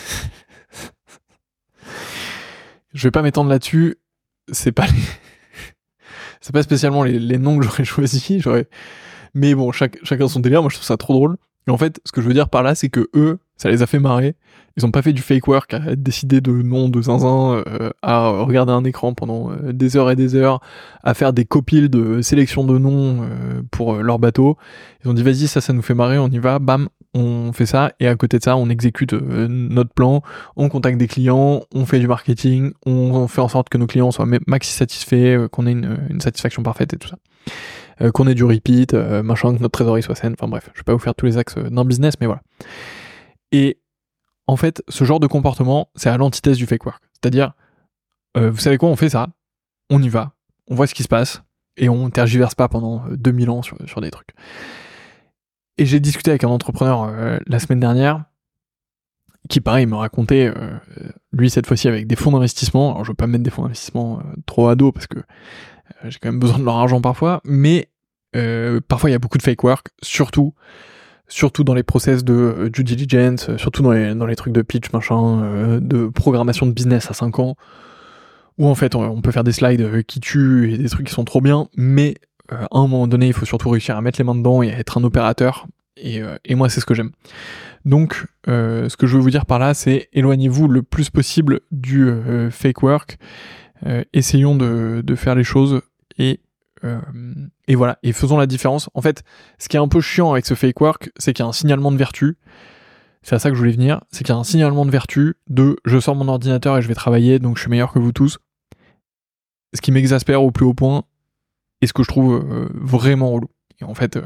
A: Je vais pas m'étendre là-dessus, c'est pas spécialement les noms que j'aurais choisis, Mais bon, chacun son délire, moi je trouve ça trop drôle. Et en fait, ce que je veux dire par là, c'est que eux, ça les a fait marrer. Ils ont pas fait du fake work, à décider de noms de zinzin, à regarder un écran pendant des heures et des heures, à faire des copiles de sélection de noms pour leur bateau. Ils ont dit vas-y, ça nous fait marrer, on y va, bam, on fait ça, et à côté de ça, on exécute notre plan, on contacte des clients, on fait du marketing, on fait en sorte que nos clients soient maxi satisfaits, qu'on ait une satisfaction parfaite et tout ça. Qu'on ait du repeat, machin, que notre trésorerie soit saine, enfin bref, je vais pas vous faire tous les axes d'un business, mais voilà. Et en fait, ce genre de comportement, c'est à l'antithèse du fake work. C'est-à-dire, vous savez quoi, on fait ça, on y va, on voit ce qui se passe, et on tergiverse pas pendant 2000 ans sur des trucs. Et j'ai discuté avec un entrepreneur la semaine dernière, qui pareil me racontait, lui cette fois-ci avec des fonds d'investissement, alors je veux pas mettre des fonds d'investissement trop à dos, parce que j'ai quand même besoin de leur argent parfois, mais parfois il y a beaucoup de fake work, surtout dans les process de due diligence, surtout dans les trucs de pitch, machin, de programmation de business à 5 ans, où en fait on peut faire des slides qui tuent et des trucs qui sont trop bien, mais à un moment donné il faut surtout réussir à mettre les mains dedans et à être un opérateur, et moi c'est ce que j'aime. Donc ce que je veux vous dire par là, c'est éloignez-vous le plus possible du fake work, essayons de faire les choses, et voilà, et faisons la différence. En fait, ce qui est un peu chiant avec ce fake work, c'est qu'il y a un signalement de vertu. C'est à ça que je voulais venir. C'est qu'il y a un signalement de vertu de je sors mon ordinateur et je vais travailler, donc je suis meilleur que vous tous. Ce qui m'exaspère au plus haut point, et ce que je trouve vraiment relou. Et en fait,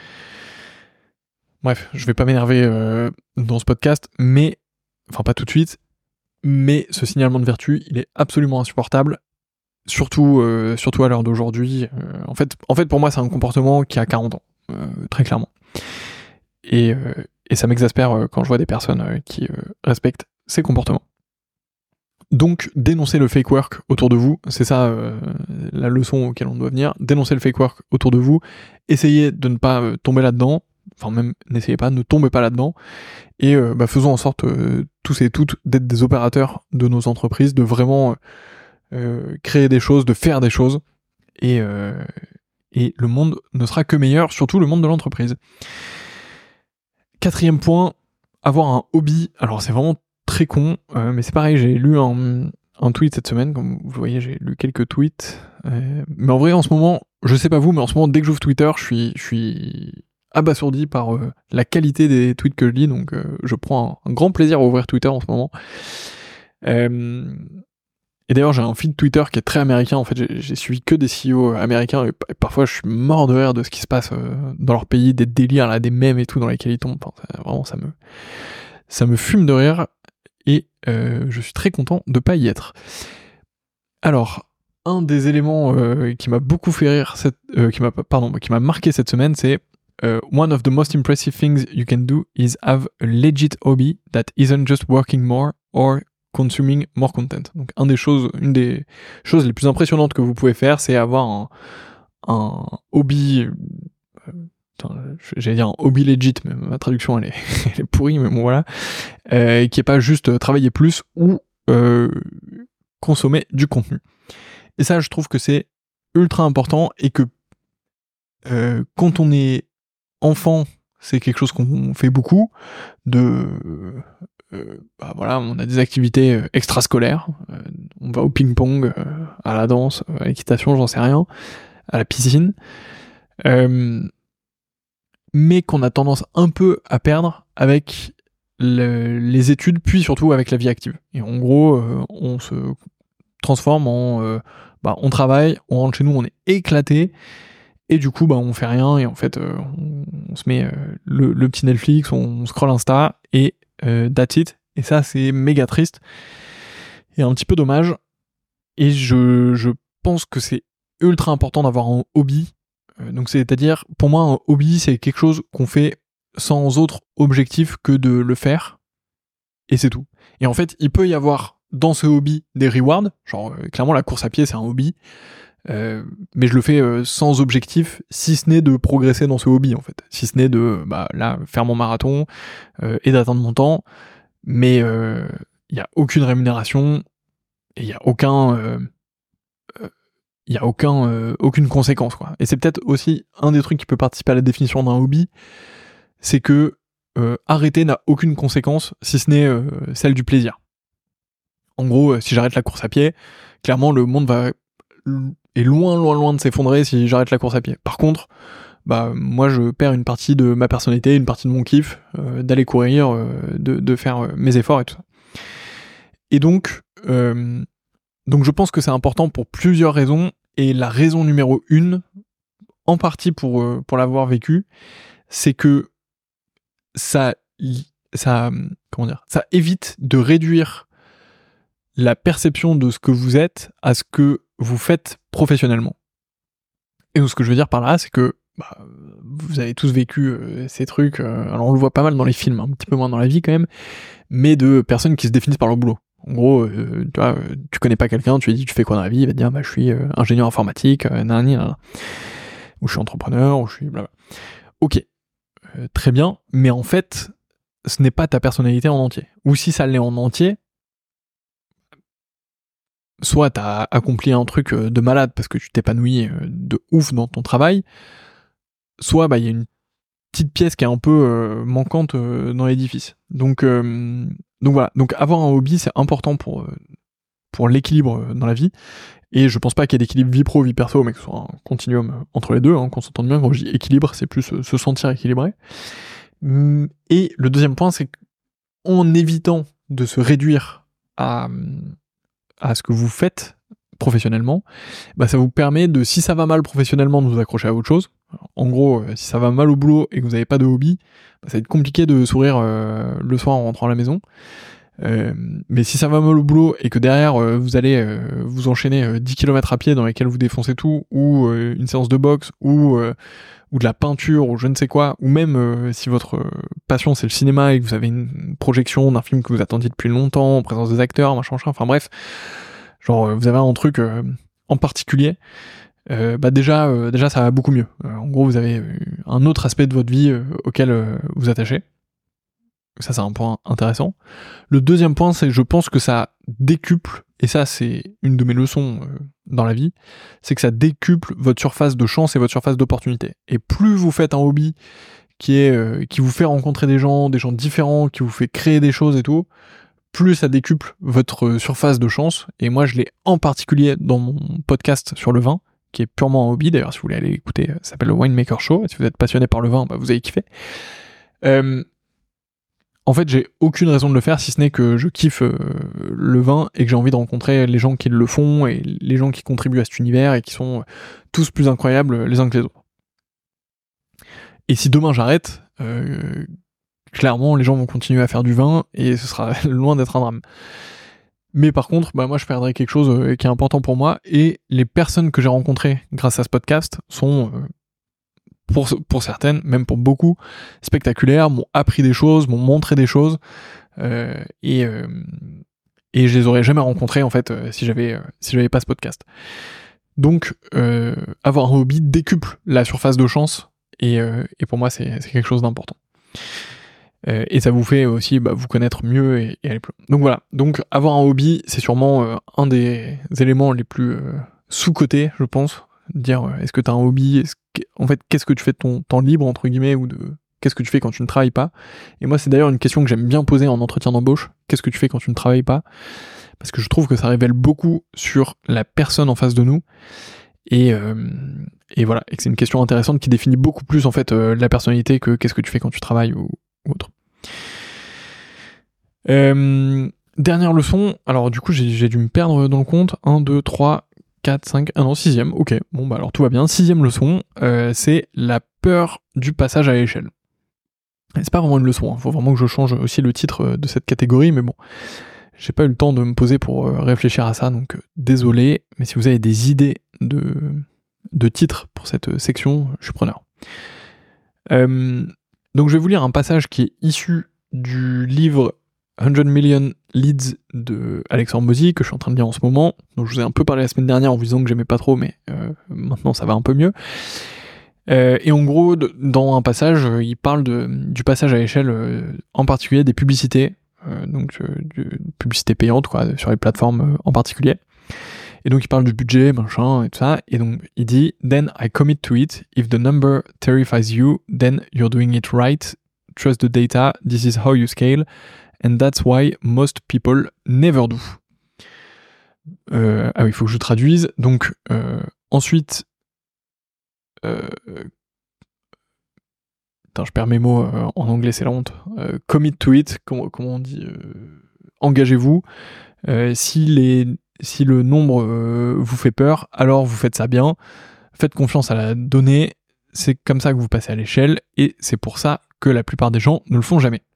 A: bref, je vais pas m'énerver dans ce podcast, mais enfin pas tout de suite. Mais ce signalement de vertu, il est absolument insupportable. Surtout à l'heure d'aujourd'hui. En fait, pour moi, c'est un comportement qui a 40 ans, très clairement. Et ça m'exaspère quand je vois des personnes qui respectent ces comportements. Donc, dénoncez le fake work autour de vous, c'est ça la leçon auquel on doit venir. Dénoncez le fake work autour de vous, essayez de ne pas tomber là-dedans, enfin même n'essayez pas, ne tombez pas là-dedans, et faisons en sorte tous et toutes d'être des opérateurs de nos entreprises, de vraiment créer des choses, de faire des choses, et le monde ne sera que meilleur, surtout le monde de l'entreprise. 4e point, avoir un hobby. Alors c'est vraiment très con, mais c'est pareil, j'ai lu un tweet cette semaine, comme vous voyez j'ai lu quelques tweets, mais en vrai en ce moment, je sais pas vous, mais en ce moment dès que j'ouvre Twitter, je suis abasourdi par la qualité des tweets que je lis, donc je prends un grand plaisir à ouvrir Twitter en ce moment. Et d'ailleurs, j'ai un feed Twitter qui est très américain. En fait, j'ai suivi que des CEO américains, et parfois je suis mort de rire de ce qui se passe dans leur pays, des délires, là, des mèmes et tout dans lesquels ils tombent. Enfin, vraiment, ça me fume de rire, et je suis très content de pas y être. Alors, un des éléments qui m'a beaucoup fait rire, qui m'a marqué cette semaine, c'est one of the most impressive things you can do is have a legit hobby that isn't just working more or consuming more content. Donc une des choses les plus impressionnantes que vous pouvez faire, c'est avoir un hobby, j'allais dire un hobby legit, mais ma traduction elle est pourrie, mais bon voilà, qui est pas juste travailler plus ou consommer du contenu. Et ça, je trouve que c'est ultra important, et que quand on est enfant, c'est quelque chose qu'on fait beaucoup, voilà, on a des activités extrascolaires, on va au ping-pong, à la danse, à l'équitation, j'en sais rien, à la piscine, mais qu'on a tendance un peu à perdre avec les études, puis surtout avec la vie active. Et en gros, on se transforme en on travaille, on rentre chez nous, on est éclaté, et du coup on fait rien, et en fait on se met le petit Netflix, on scrolle Insta, et that's it. Et ça, c'est méga triste et un petit peu dommage. Et je pense que c'est ultra important d'avoir un hobby. Donc c'est-à-dire, pour moi, un hobby, c'est quelque chose qu'on fait sans autre objectif que de le faire, et c'est tout. Et en fait, il peut y avoir dans ce hobby des rewards, genre clairement la course à pied c'est un hobby, mais je le fais sans objectif, si ce n'est de progresser dans ce hobby en fait, si ce n'est de là faire mon marathon et d'atteindre mon temps, mais il y a aucune rémunération, et il y a il y a aucune conséquence, quoi. Et c'est peut-être aussi un des trucs qui peut participer à la définition d'un hobby, c'est que arrêter n'a aucune conséquence, si ce n'est celle du plaisir. En gros, si j'arrête la course à pied, clairement le monde est loin de s'effondrer si j'arrête la course à pied. Par contre, moi je perds une partie de ma personnalité, une partie de mon kiff, d'aller courir, de faire mes efforts et tout ça. Et donc je pense que c'est important pour plusieurs raisons, et la raison numéro 1, en partie pour l'avoir vécu, c'est que ça évite de réduire la perception de ce que vous êtes à ce que vous faites professionnellement. Et donc ce que je veux dire par là, c'est que vous avez tous vécu ces trucs, alors on le voit pas mal dans les films, un petit peu moins dans la vie quand même, mais de personnes qui se définissent par leur boulot. En gros, tu vois, tu connais pas quelqu'un, tu lui dis tu fais quoi dans la vie, il va te dire je suis ingénieur informatique, ou je suis entrepreneur, ou je suis blablabla. Ok, très bien, mais en fait, ce n'est pas ta personnalité en entier. Ou si ça l'est en entier, soit t'as accompli un truc de malade parce que tu t'épanouis de ouf dans ton travail, soit il y a une petite pièce qui est un peu manquante dans l'édifice. Donc voilà. Donc avoir un hobby, c'est important pour l'équilibre dans la vie. Et je pense pas qu'il y ait d'équilibre vie pro, vie perso, mais que ce soit un continuum entre les deux, qu'on s'entende bien. Quand je dis équilibre, c'est plus se sentir équilibré. Et le deuxième point, c'est qu'en évitant de se réduire à ce que vous faites professionnellement, ça vous permet de, si ça va mal professionnellement, de vous accrocher à autre chose. Alors, en gros, si ça va mal au boulot et que vous n'avez pas de hobby, ça va être compliqué de sourire le soir en rentrant à la maison. Mais si ça va mal au boulot et que derrière vous allez vous enchaîner 10 km à pied dans lesquels vous défoncez tout, ou une séance de boxe, ou de la peinture, ou je ne sais quoi, ou même si votre passion c'est le cinéma et que vous avez une projection d'un film que vous attendiez depuis longtemps, en présence des acteurs, machin, enfin bref, genre vous avez un truc en particulier, déjà ça va beaucoup mieux. En gros, vous avez un autre aspect de votre vie auquel vous attachez. Ça, c'est un point intéressant. Le deuxième point, c'est que je pense que ça décuple, et ça, c'est une de mes leçons dans la vie, c'est que ça décuple votre surface de chance et votre surface d'opportunité. Et plus vous faites un hobby qui vous fait rencontrer des gens différents, qui vous fait créer des choses et tout, plus ça décuple votre surface de chance. Et moi, je l'ai en particulier dans mon podcast sur le vin, qui est purement un hobby. D'ailleurs, si vous voulez aller écouter, ça s'appelle le Winemaker Show. Et si vous êtes passionné par le vin, vous allez kiffer. En fait, j'ai aucune raison de le faire, si ce n'est que je kiffe le vin et que j'ai envie de rencontrer les gens qui le font et les gens qui contribuent à cet univers et qui sont tous plus incroyables les uns que les autres. Et si demain j'arrête, clairement les gens vont continuer à faire du vin et ce sera loin d'être un drame. Mais par contre, moi je perdrai quelque chose qui est important pour moi, et les personnes que j'ai rencontrées grâce à ce podcast sont... pour certaines, même pour beaucoup, spectaculaires, m'ont appris des choses, m'ont montré des choses, et je les aurais jamais rencontrés en fait si j'avais pas ce podcast. Donc avoir un hobby décuple la surface de chance, et pour moi c'est quelque chose d'important. Et ça vous fait aussi vous connaître mieux et aller plus loin. Donc voilà, donc avoir un hobby, c'est sûrement un des éléments les plus sous-cotés, je pense. Dire est-ce que t'as un hobby, en fait qu'est-ce que tu fais de ton temps libre entre guillemets, ou qu'est-ce que tu fais quand tu ne travailles pas. Et moi c'est d'ailleurs une question que j'aime bien poser en entretien d'embauche, qu'est-ce que tu fais quand tu ne travailles pas, parce que je trouve que ça révèle beaucoup sur la personne en face de nous, et voilà, et que c'est une question intéressante qui définit beaucoup plus en fait la personnalité que qu'est-ce que tu fais quand tu travailles ou autre. Dernière leçon, alors du coup j'ai dû me perdre dans le compte, 1, 2, 3, 4, 5, ah non, 6ème, ok, bon alors tout va bien. 6ème leçon, c'est la peur du passage à l'échelle. Et c'est pas vraiment une leçon, faut vraiment que je change aussi le titre de cette catégorie, mais bon, j'ai pas eu le temps de me poser pour réfléchir à ça, donc désolé, mais si vous avez des idées de titres pour cette section, je suis preneur. Donc je vais vous lire un passage qui est issu du livre 100 Million Leads de Alexandre Mozy, que je suis en train de lire en ce moment, dont je vous ai un peu parlé la semaine dernière en vous disant que j'aimais pas trop, mais maintenant ça va un peu mieux. Et en gros, dans un passage, il parle du passage à l'échelle, en particulier des publicités, donc publicités payantes, quoi, sur les plateformes en particulier. Et donc il parle du budget, machin, et tout ça. Et donc il dit « Then I commit to it. If the number terrifies you, then you're doing it right. Trust the data. This is how you scale. And that's why most people never do. » Ah oui, il faut que je traduise. Donc ensuite... Attends, je perds mes mots en anglais, c'est la honte. Commit to it, comment on dit engagez-vous. Si le nombre vous fait peur, alors vous faites ça bien. Faites confiance à la donnée. C'est comme ça que vous passez à l'échelle. Et c'est pour ça que la plupart des gens ne le font jamais.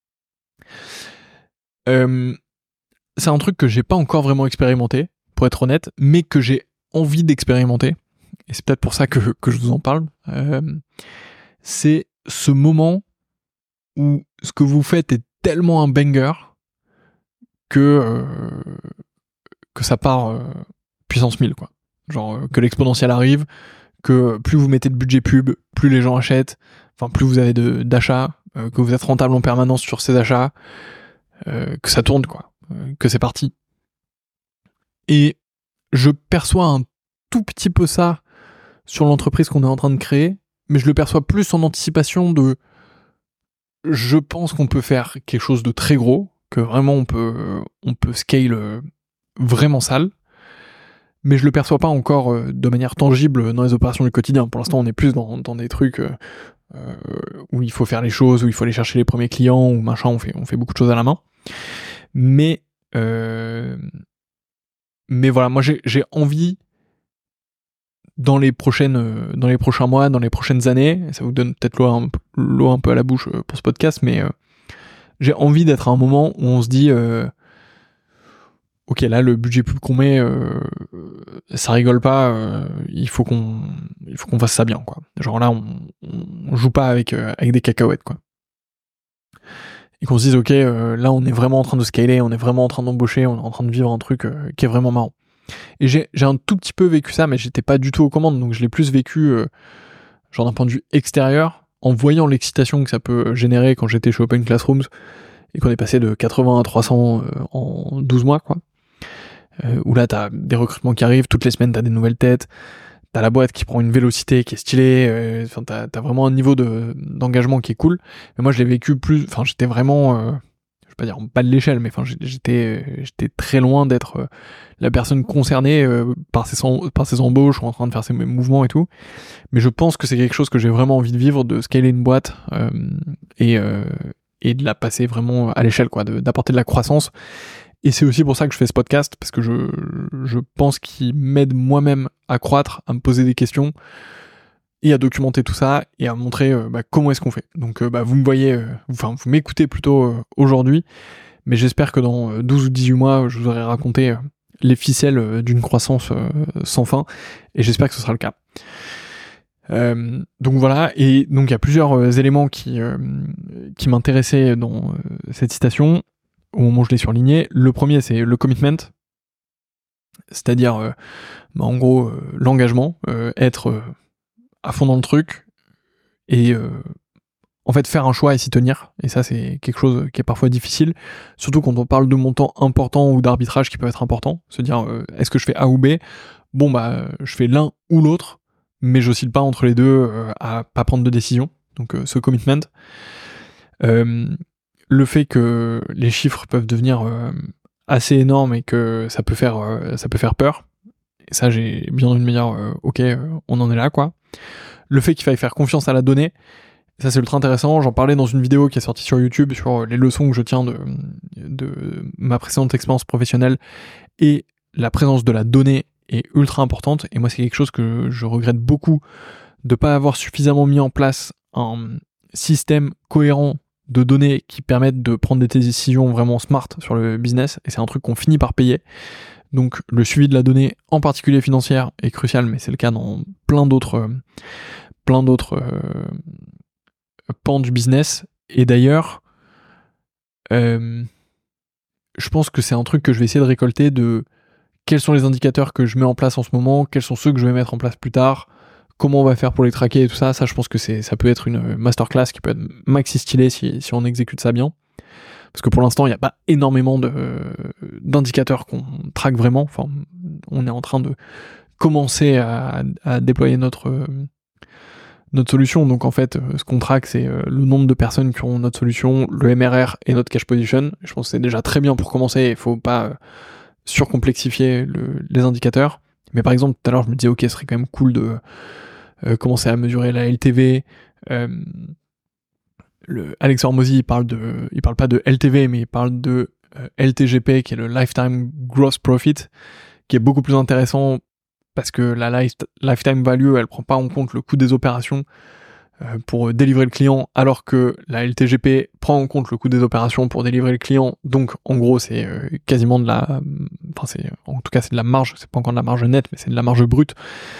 A: C'est un truc que j'ai pas encore vraiment expérimenté, pour être honnête, mais que j'ai envie d'expérimenter. Et c'est peut-être pour ça que je vous en parle. C'est ce moment où ce que vous faites est tellement un banger que ça part puissance 1000, quoi. Genre que l'exponentiel arrive, que plus vous mettez de budget pub, plus les gens achètent, enfin plus vous avez d'achats, que vous êtes rentable en permanence sur ces achats, que ça tourne, quoi, que c'est parti. Et je perçois un tout petit peu ça sur l'entreprise qu'on est en train de créer, mais je le perçois plus en anticipation de... Je pense qu'on peut faire quelque chose de très gros, que vraiment on peut scale vraiment sale, mais je le perçois pas encore de manière tangible dans les opérations du quotidien. Pour l'instant, on est plus dans des trucs où il faut faire les choses, où il faut aller chercher les premiers clients, ou machin, on fait beaucoup de choses à la main. Mais voilà, moi j'ai envie dans les prochains mois, dans les prochaines années, ça vous donne peut-être l'eau un peu à la bouche pour ce podcast, mais j'ai envie d'être à un moment où on se dit ok, là le budget pub qu'on met, ça rigole pas, il faut qu'on fasse ça bien, quoi. Genre là on joue pas avec des cacahuètes, quoi. Et qu'on se dise ok, là on est vraiment en train de scaler, on est vraiment en train d'embaucher, on est en train de vivre un truc qui est vraiment marrant. Et j'ai un tout petit peu vécu ça, mais j'étais pas du tout aux commandes, donc je l'ai plus vécu genre d'un point de vue extérieur, en voyant l'excitation que ça peut générer quand j'étais chez Open Classrooms et qu'on est passé de 80 à 300 en 12 mois, quoi. Où là t'as des recrutements qui arrivent, toutes les semaines t'as des nouvelles têtes, t'as la boîte qui prend une vélocité qui est stylée, t'as vraiment un niveau d'engagement qui est cool. Mais moi je l'ai vécu plus, j'étais vraiment... je vais pas dire en bas de l'échelle, mais j'étais très loin d'être la personne concernée par ces embauches ou en train de faire ces mouvements et tout. Mais je pense que c'est quelque chose que j'ai vraiment envie de vivre, de scaler une boîte et de la passer vraiment à l'échelle, quoi, d'apporter de la croissance. Et c'est aussi pour ça que je fais ce podcast, parce que je pense qu'il m'aide moi-même à croître, à me poser des questions et à documenter tout ça et à montrer comment est-ce qu'on fait. Donc vous me voyez, vous m'écoutez plutôt aujourd'hui, mais j'espère que dans 12 ou 18 mois, je vous aurai raconté les ficelles d'une croissance sans fin, et j'espère que ce sera le cas. Donc voilà, et donc il y a plusieurs éléments qui m'intéressaient dans cette citation, au moment où je l'ai surligné. Le premier, c'est le commitment, c'est-à-dire en gros l'engagement, être à fond dans le truc et en fait faire un choix et s'y tenir. Et ça, c'est quelque chose qui est parfois difficile, surtout quand on parle de montants importants ou d'arbitrage qui peuvent être importants. Se dire est-ce que je fais A ou B? Bon je fais l'un ou l'autre, mais j'oscille pas entre les deux à pas prendre de décision. Donc ce commitment, le fait que les chiffres peuvent devenir assez énormes et que ça peut faire peur. Et ça, j'ai bien envie de me dire ok, on en est là, quoi. Le fait qu'il faille faire confiance à la donnée, ça c'est ultra intéressant. J'en parlais dans une vidéo qui est sortie sur YouTube sur les leçons que je tiens de ma précédente expérience professionnelle, et la présence de la donnée est ultra importante. Et moi, c'est quelque chose que je regrette beaucoup, de pas avoir suffisamment mis en place un système cohérent de données qui permettent de prendre des décisions vraiment smart sur le business, et c'est un truc qu'on finit par payer. Donc le suivi de la donnée, en particulier financière, est crucial, mais c'est le cas dans plein d'autres pans du business. Et d'ailleurs, je pense que c'est un truc que je vais essayer de récolter, de quels sont les indicateurs que je mets en place en ce moment, quels sont ceux que je vais mettre en place plus tard, comment on va faire pour les traquer et tout ça. Ça, je pense que ça peut être une masterclass qui peut être maxi stylée si on exécute ça bien. parce que pour l'instant il n'y a pas énormément d'indicateurs qu'on traque vraiment. Enfin, on est en train de commencer à déployer notre solution. Donc en fait, ce qu'on traque, c'est le nombre de personnes qui ont notre solution, le MRR et notre cash position. Je pense que c'est déjà très bien pour commencer. Il faut pas surcomplexifier les indicateurs. Mais par exemple, tout à l'heure, je me disais, ok, ce serait quand même cool de commencer à mesurer la LTV. Alex Hormozy, il parle pas de LTV, mais il parle de LTGP, qui est le Lifetime Gross Profit, qui est beaucoup plus intéressant parce que la lifetime value, elle prend pas en compte le coût des opérations pour délivrer le client, alors que la LTGP prend en compte le coût des opérations pour délivrer le client. Donc en gros, c'est quasiment en tout cas c'est de la marge, c'est pas encore de la marge nette, mais c'est de la marge brute.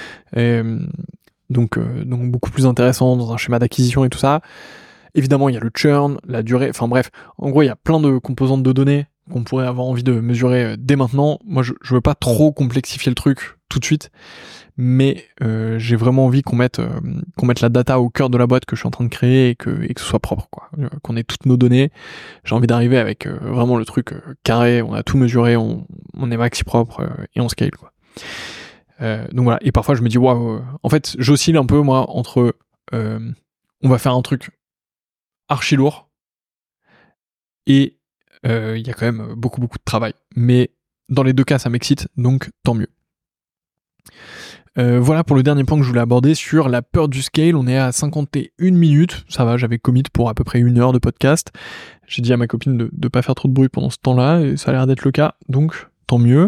A: Donc beaucoup plus intéressant dans un schéma d'acquisition et tout ça. Évidemment, il y a le churn, la durée, enfin bref, en gros, il y a plein de composantes de données qu'on pourrait avoir envie de mesurer dès maintenant. Moi, je veux pas trop complexifier le truc tout de suite, mais j'ai vraiment envie qu'on mette la data au cœur de la boîte que je suis en train de créer et que ce soit propre, quoi. Qu'on ait toutes nos données. J'ai envie d'arriver avec vraiment le truc carré, on a tout mesuré, on est maxi propre et on scale, quoi. Donc voilà, et parfois je me dis waouh, en fait j'oscille un peu moi entre on va faire un truc archi lourd et il y a quand même beaucoup de travail, mais dans les deux cas ça m'excite, donc tant mieux. Voilà pour le dernier point que je voulais aborder sur la peur du scale. On est à 51 minutes, ça va, j'avais commit pour à peu près 1 heure de podcast. J'ai dit à ma copine de pas faire trop de bruit pendant ce temps-là, et ça a l'air d'être le cas, donc tant mieux.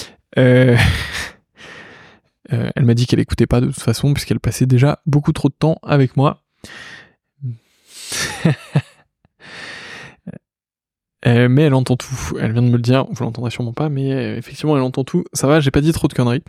A: Elle m'a dit qu'elle écoutait pas de toute façon, puisqu'elle passait déjà beaucoup trop de temps avec moi. Mais elle entend tout, elle vient de me le dire, vous l'entendrez sûrement pas, mais effectivement elle entend tout, ça va, j'ai pas dit trop de conneries.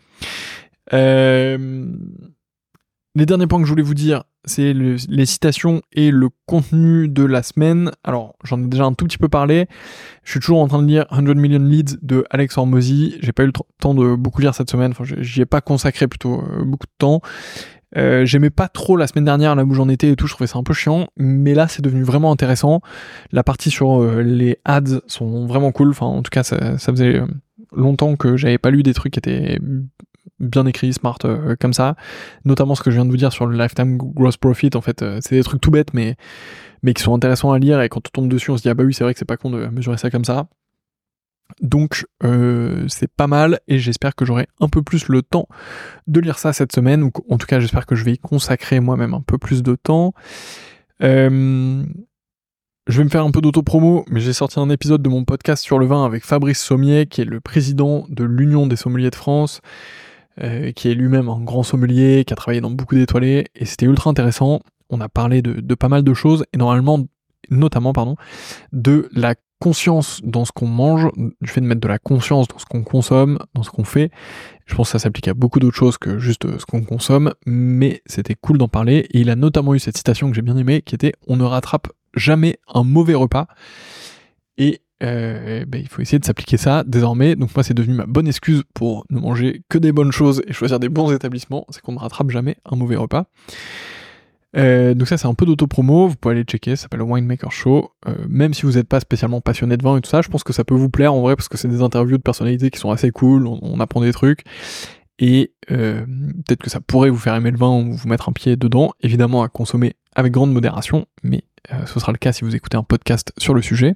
A: Les derniers points que je voulais vous dire, c'est les citations et le contenu de la semaine. Alors, j'en ai déjà un tout petit peu parlé. Je suis toujours en train de lire 100 Million Leads de Alex Hormozy. J'ai pas eu le temps de beaucoup lire cette semaine. Enfin, j'y ai pas consacré plutôt beaucoup de temps. J'aimais pas trop la semaine dernière, là où j'en étais et tout. Je trouvais ça un peu chiant. Mais là, c'est devenu vraiment intéressant. La partie sur les ads sont vraiment cool. Enfin, en tout cas, ça faisait longtemps que j'avais pas lu des trucs qui étaient bien écrit, smart, comme ça. Notamment ce que je viens de vous dire sur le Lifetime Gross Profit, en fait, c'est des trucs tout bêtes, mais qui sont intéressants à lire, et quand on tombe dessus, on se dit, ah bah oui, c'est vrai que c'est pas con de mesurer ça comme ça. Donc, c'est pas mal, et j'espère que j'aurai un peu plus le temps de lire ça cette semaine, ou en tout cas, j'espère que je vais y consacrer moi-même un peu plus de temps. Je vais me faire un peu d'auto-promo, mais j'ai sorti un épisode de mon podcast sur le vin avec Fabrice Sommier, qui est le président de l'Union des sommeliers de France, qui est lui-même un grand sommelier, qui a travaillé dans beaucoup d'étoilés, et c'était ultra intéressant. On a parlé de pas mal de choses, et notamment de la conscience dans ce qu'on mange, du fait de mettre de la conscience dans ce qu'on consomme, dans ce qu'on fait. Je pense que ça s'applique à beaucoup d'autres choses que juste ce qu'on consomme, mais c'était cool d'en parler, et il a notamment eu cette citation que j'ai bien aimée, qui était « On ne rattrape jamais un mauvais repas ». Et il faut essayer de s'appliquer ça désormais. Donc moi, c'est devenu ma bonne excuse pour ne manger que des bonnes choses et choisir des bons établissements, c'est qu'on ne rattrape jamais un mauvais repas. Donc ça, c'est un peu d'auto-promo, vous pouvez aller checker, ça s'appelle Winemaker Show. Même si vous n'êtes pas spécialement passionné de vin et tout ça, je pense que ça peut vous plaire en vrai, parce que c'est des interviews de personnalités qui sont assez cool, on apprend des trucs, et peut-être que ça pourrait vous faire aimer le vin ou vous mettre un pied dedans, évidemment à consommer avec grande modération, mais ce sera le cas si vous écoutez un podcast sur le sujet.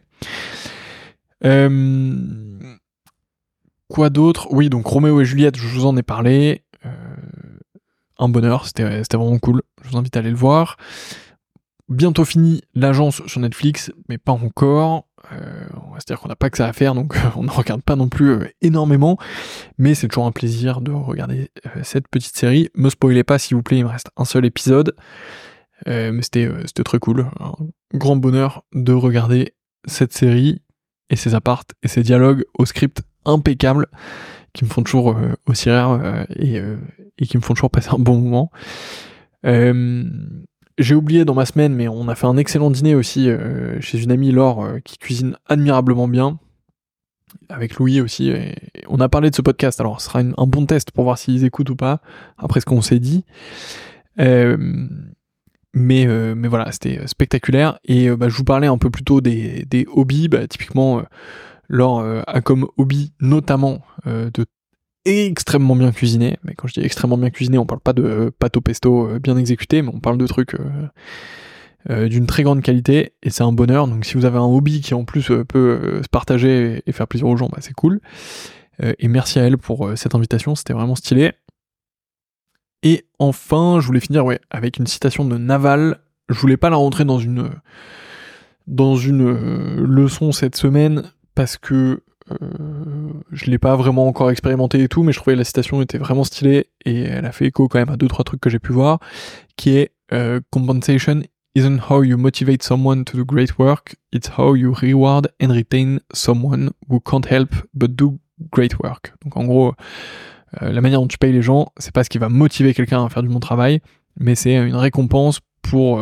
A: Quoi d'autre ? Oui, donc Roméo et Juliette, je vous en ai parlé. Un bonheur, c'était vraiment cool. Je vous invite à aller le voir. Bientôt fini l'agence sur Netflix, mais pas encore. On va se dire qu'on n'a pas que ça à faire, donc on ne regarde pas non plus énormément. Mais c'est toujours un plaisir de regarder cette petite série. Me spoilez pas s'il vous plaît, il me reste un seul épisode. Mais c'était très cool. Un grand bonheur de regarder cette série et ses apparts et ses dialogues au script impeccable qui me font toujours aussi rire et qui me font toujours passer un bon moment. J'ai oublié dans ma semaine, mais on a fait un excellent dîner aussi chez une amie Laure qui cuisine admirablement bien, avec Louis aussi, et on a parlé de ce podcast, alors ce sera un bon test pour voir s'ils écoutent ou pas, après ce qu'on s'est dit. Mais voilà, c'était spectaculaire. Et je vous parlais un peu plus tôt des hobbies. Typiquement, Laure a comme hobby notamment de extrêmement bien cuisiner. Mais quand je dis extrêmement bien cuisiner, on parle pas de pâte au pesto bien exécuté, mais on parle de trucs d'une très grande qualité, et c'est un bonheur. Donc si vous avez un hobby qui en plus peut se partager et faire plaisir aux gens, c'est cool. Et merci à elle pour cette invitation, c'était vraiment stylé. Et enfin, je voulais finir avec une citation de Naval. Je voulais pas la rentrer dans une leçon cette semaine parce que je l'ai pas vraiment encore expérimenté et tout, mais je trouvais la citation était vraiment stylée et elle a fait écho quand même à 2-3 trucs que j'ai pu voir, qui est compensation isn't how you motivate someone to do great work, it's how you reward and retain someone who can't help but do great work. Donc en gros, la manière dont tu payes les gens, c'est pas ce qui va motiver quelqu'un à faire du bon travail, mais c'est une récompense pour...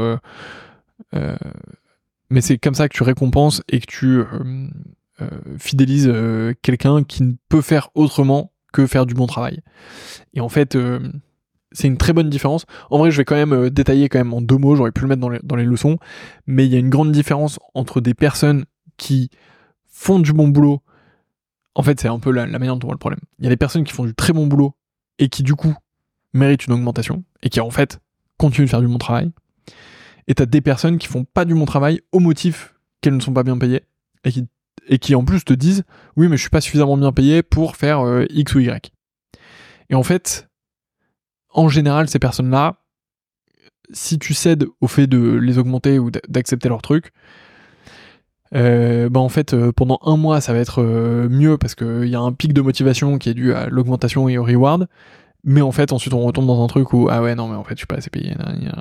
A: mais c'est comme ça que tu récompenses et que tu fidélises quelqu'un qui ne peut faire autrement que faire du bon travail. Et en fait, c'est une très bonne différence. En vrai, je vais quand même détailler quand même en 2 mots, j'aurais pu le mettre dans les leçons, mais il y a une grande différence entre des personnes qui font du bon boulot. En fait, c'est un peu la manière dont on voit le problème. Il y a des personnes qui font du très bon boulot et qui, du coup, méritent une augmentation et qui, en fait, continuent de faire du bon travail. Et t'as des personnes qui font pas du bon travail au motif qu'elles ne sont pas bien payées et qui en plus te disent « Oui, mais je suis pas suffisamment bien payé pour faire X ou Y. » Et en fait, en général, ces personnes-là, si tu cèdes au fait de les augmenter ou d'accepter leur truc, en fait, pendant 1 mois, ça va être mieux parce qu'il y a un pic de motivation qui est dû à l'augmentation et au reward. Mais en fait, ensuite, on retombe dans un truc où, ah ouais, non, mais en fait, je suis pas assez payé.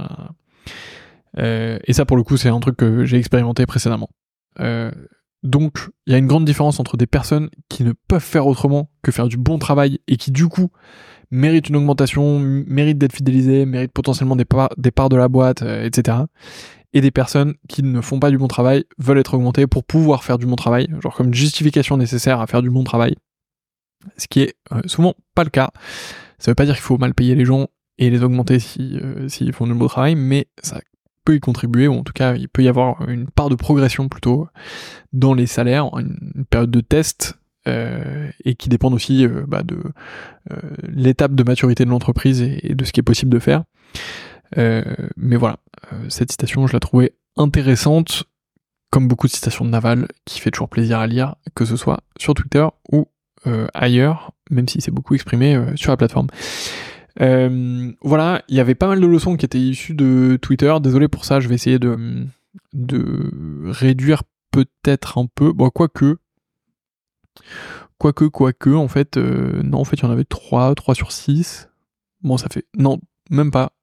A: Et ça, pour le coup, c'est un truc que j'ai expérimenté précédemment. Donc, il y a une grande différence entre des personnes qui ne peuvent faire autrement que faire du bon travail et qui, du coup, méritent une augmentation, méritent d'être fidélisées, méritent potentiellement des parts de la boîte, etc. Et des personnes qui ne font pas du bon travail, veulent être augmentées pour pouvoir faire du bon travail, genre comme justification nécessaire à faire du bon travail. Ce qui est souvent pas le cas. Ça veut pas dire qu'il faut mal payer les gens et les augmenter s'ils font du bon travail, mais ça peut y contribuer, ou en tout cas il peut y avoir une part de progression plutôt dans les salaires, une période de test, et qui dépend aussi de l'étape de maturité de l'entreprise et de ce qui est possible de faire. Mais voilà, cette citation je la trouvais intéressante, comme beaucoup de citations de Naval, qui fait toujours plaisir à lire, que ce soit sur Twitter ou ailleurs, même si c'est beaucoup exprimé sur la plateforme. Voilà, il y avait pas mal de leçons qui étaient issues de Twitter. Désolé pour ça, je vais essayer de réduire peut-être un peu. Bon, quoique, en fait, non, en fait, il y en avait 3 sur 6. Bon, ça fait, non, même pas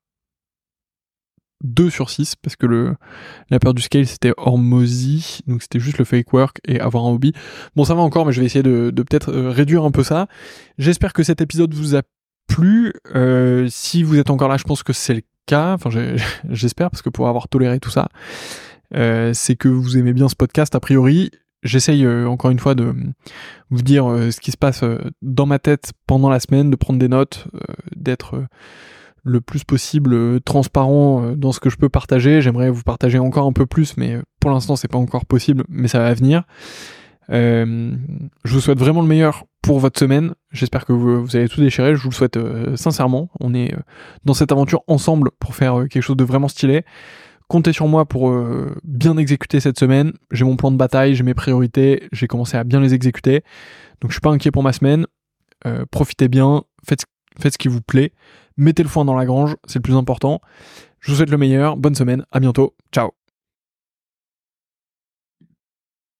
A: 2 sur 6, parce que la peur du scale, c'était Hormozy, donc c'était juste le fake work et avoir un hobby. Bon, ça va encore, mais je vais essayer de peut-être réduire un peu ça. J'espère que cet épisode vous a plu. Si vous êtes encore là, je pense que c'est le cas. Enfin, j'espère, parce que pour avoir toléré tout ça, c'est que vous aimez bien ce podcast, a priori. J'essaye encore une fois de vous dire ce qui se passe dans ma tête pendant la semaine, de prendre des notes, d'être le plus possible transparent dans ce que je peux partager. J'aimerais vous partager encore un peu plus, mais pour l'instant c'est pas encore possible, mais ça va venir. Je vous souhaite vraiment le meilleur pour votre semaine. J'espère que vous allez tout déchirer. Je vous le souhaite sincèrement. On est dans cette aventure ensemble pour faire quelque chose de vraiment stylé. Comptez sur moi pour bien exécuter cette semaine. J'ai mon plan de bataille, j'ai mes priorités, j'ai commencé à bien les exécuter. Donc je suis pas inquiet pour ma semaine. Profitez bien, faites ce qui vous plaît. Mettez le foin dans la grange, c'est le plus important. Je vous souhaite le meilleur, bonne semaine, à bientôt, ciao.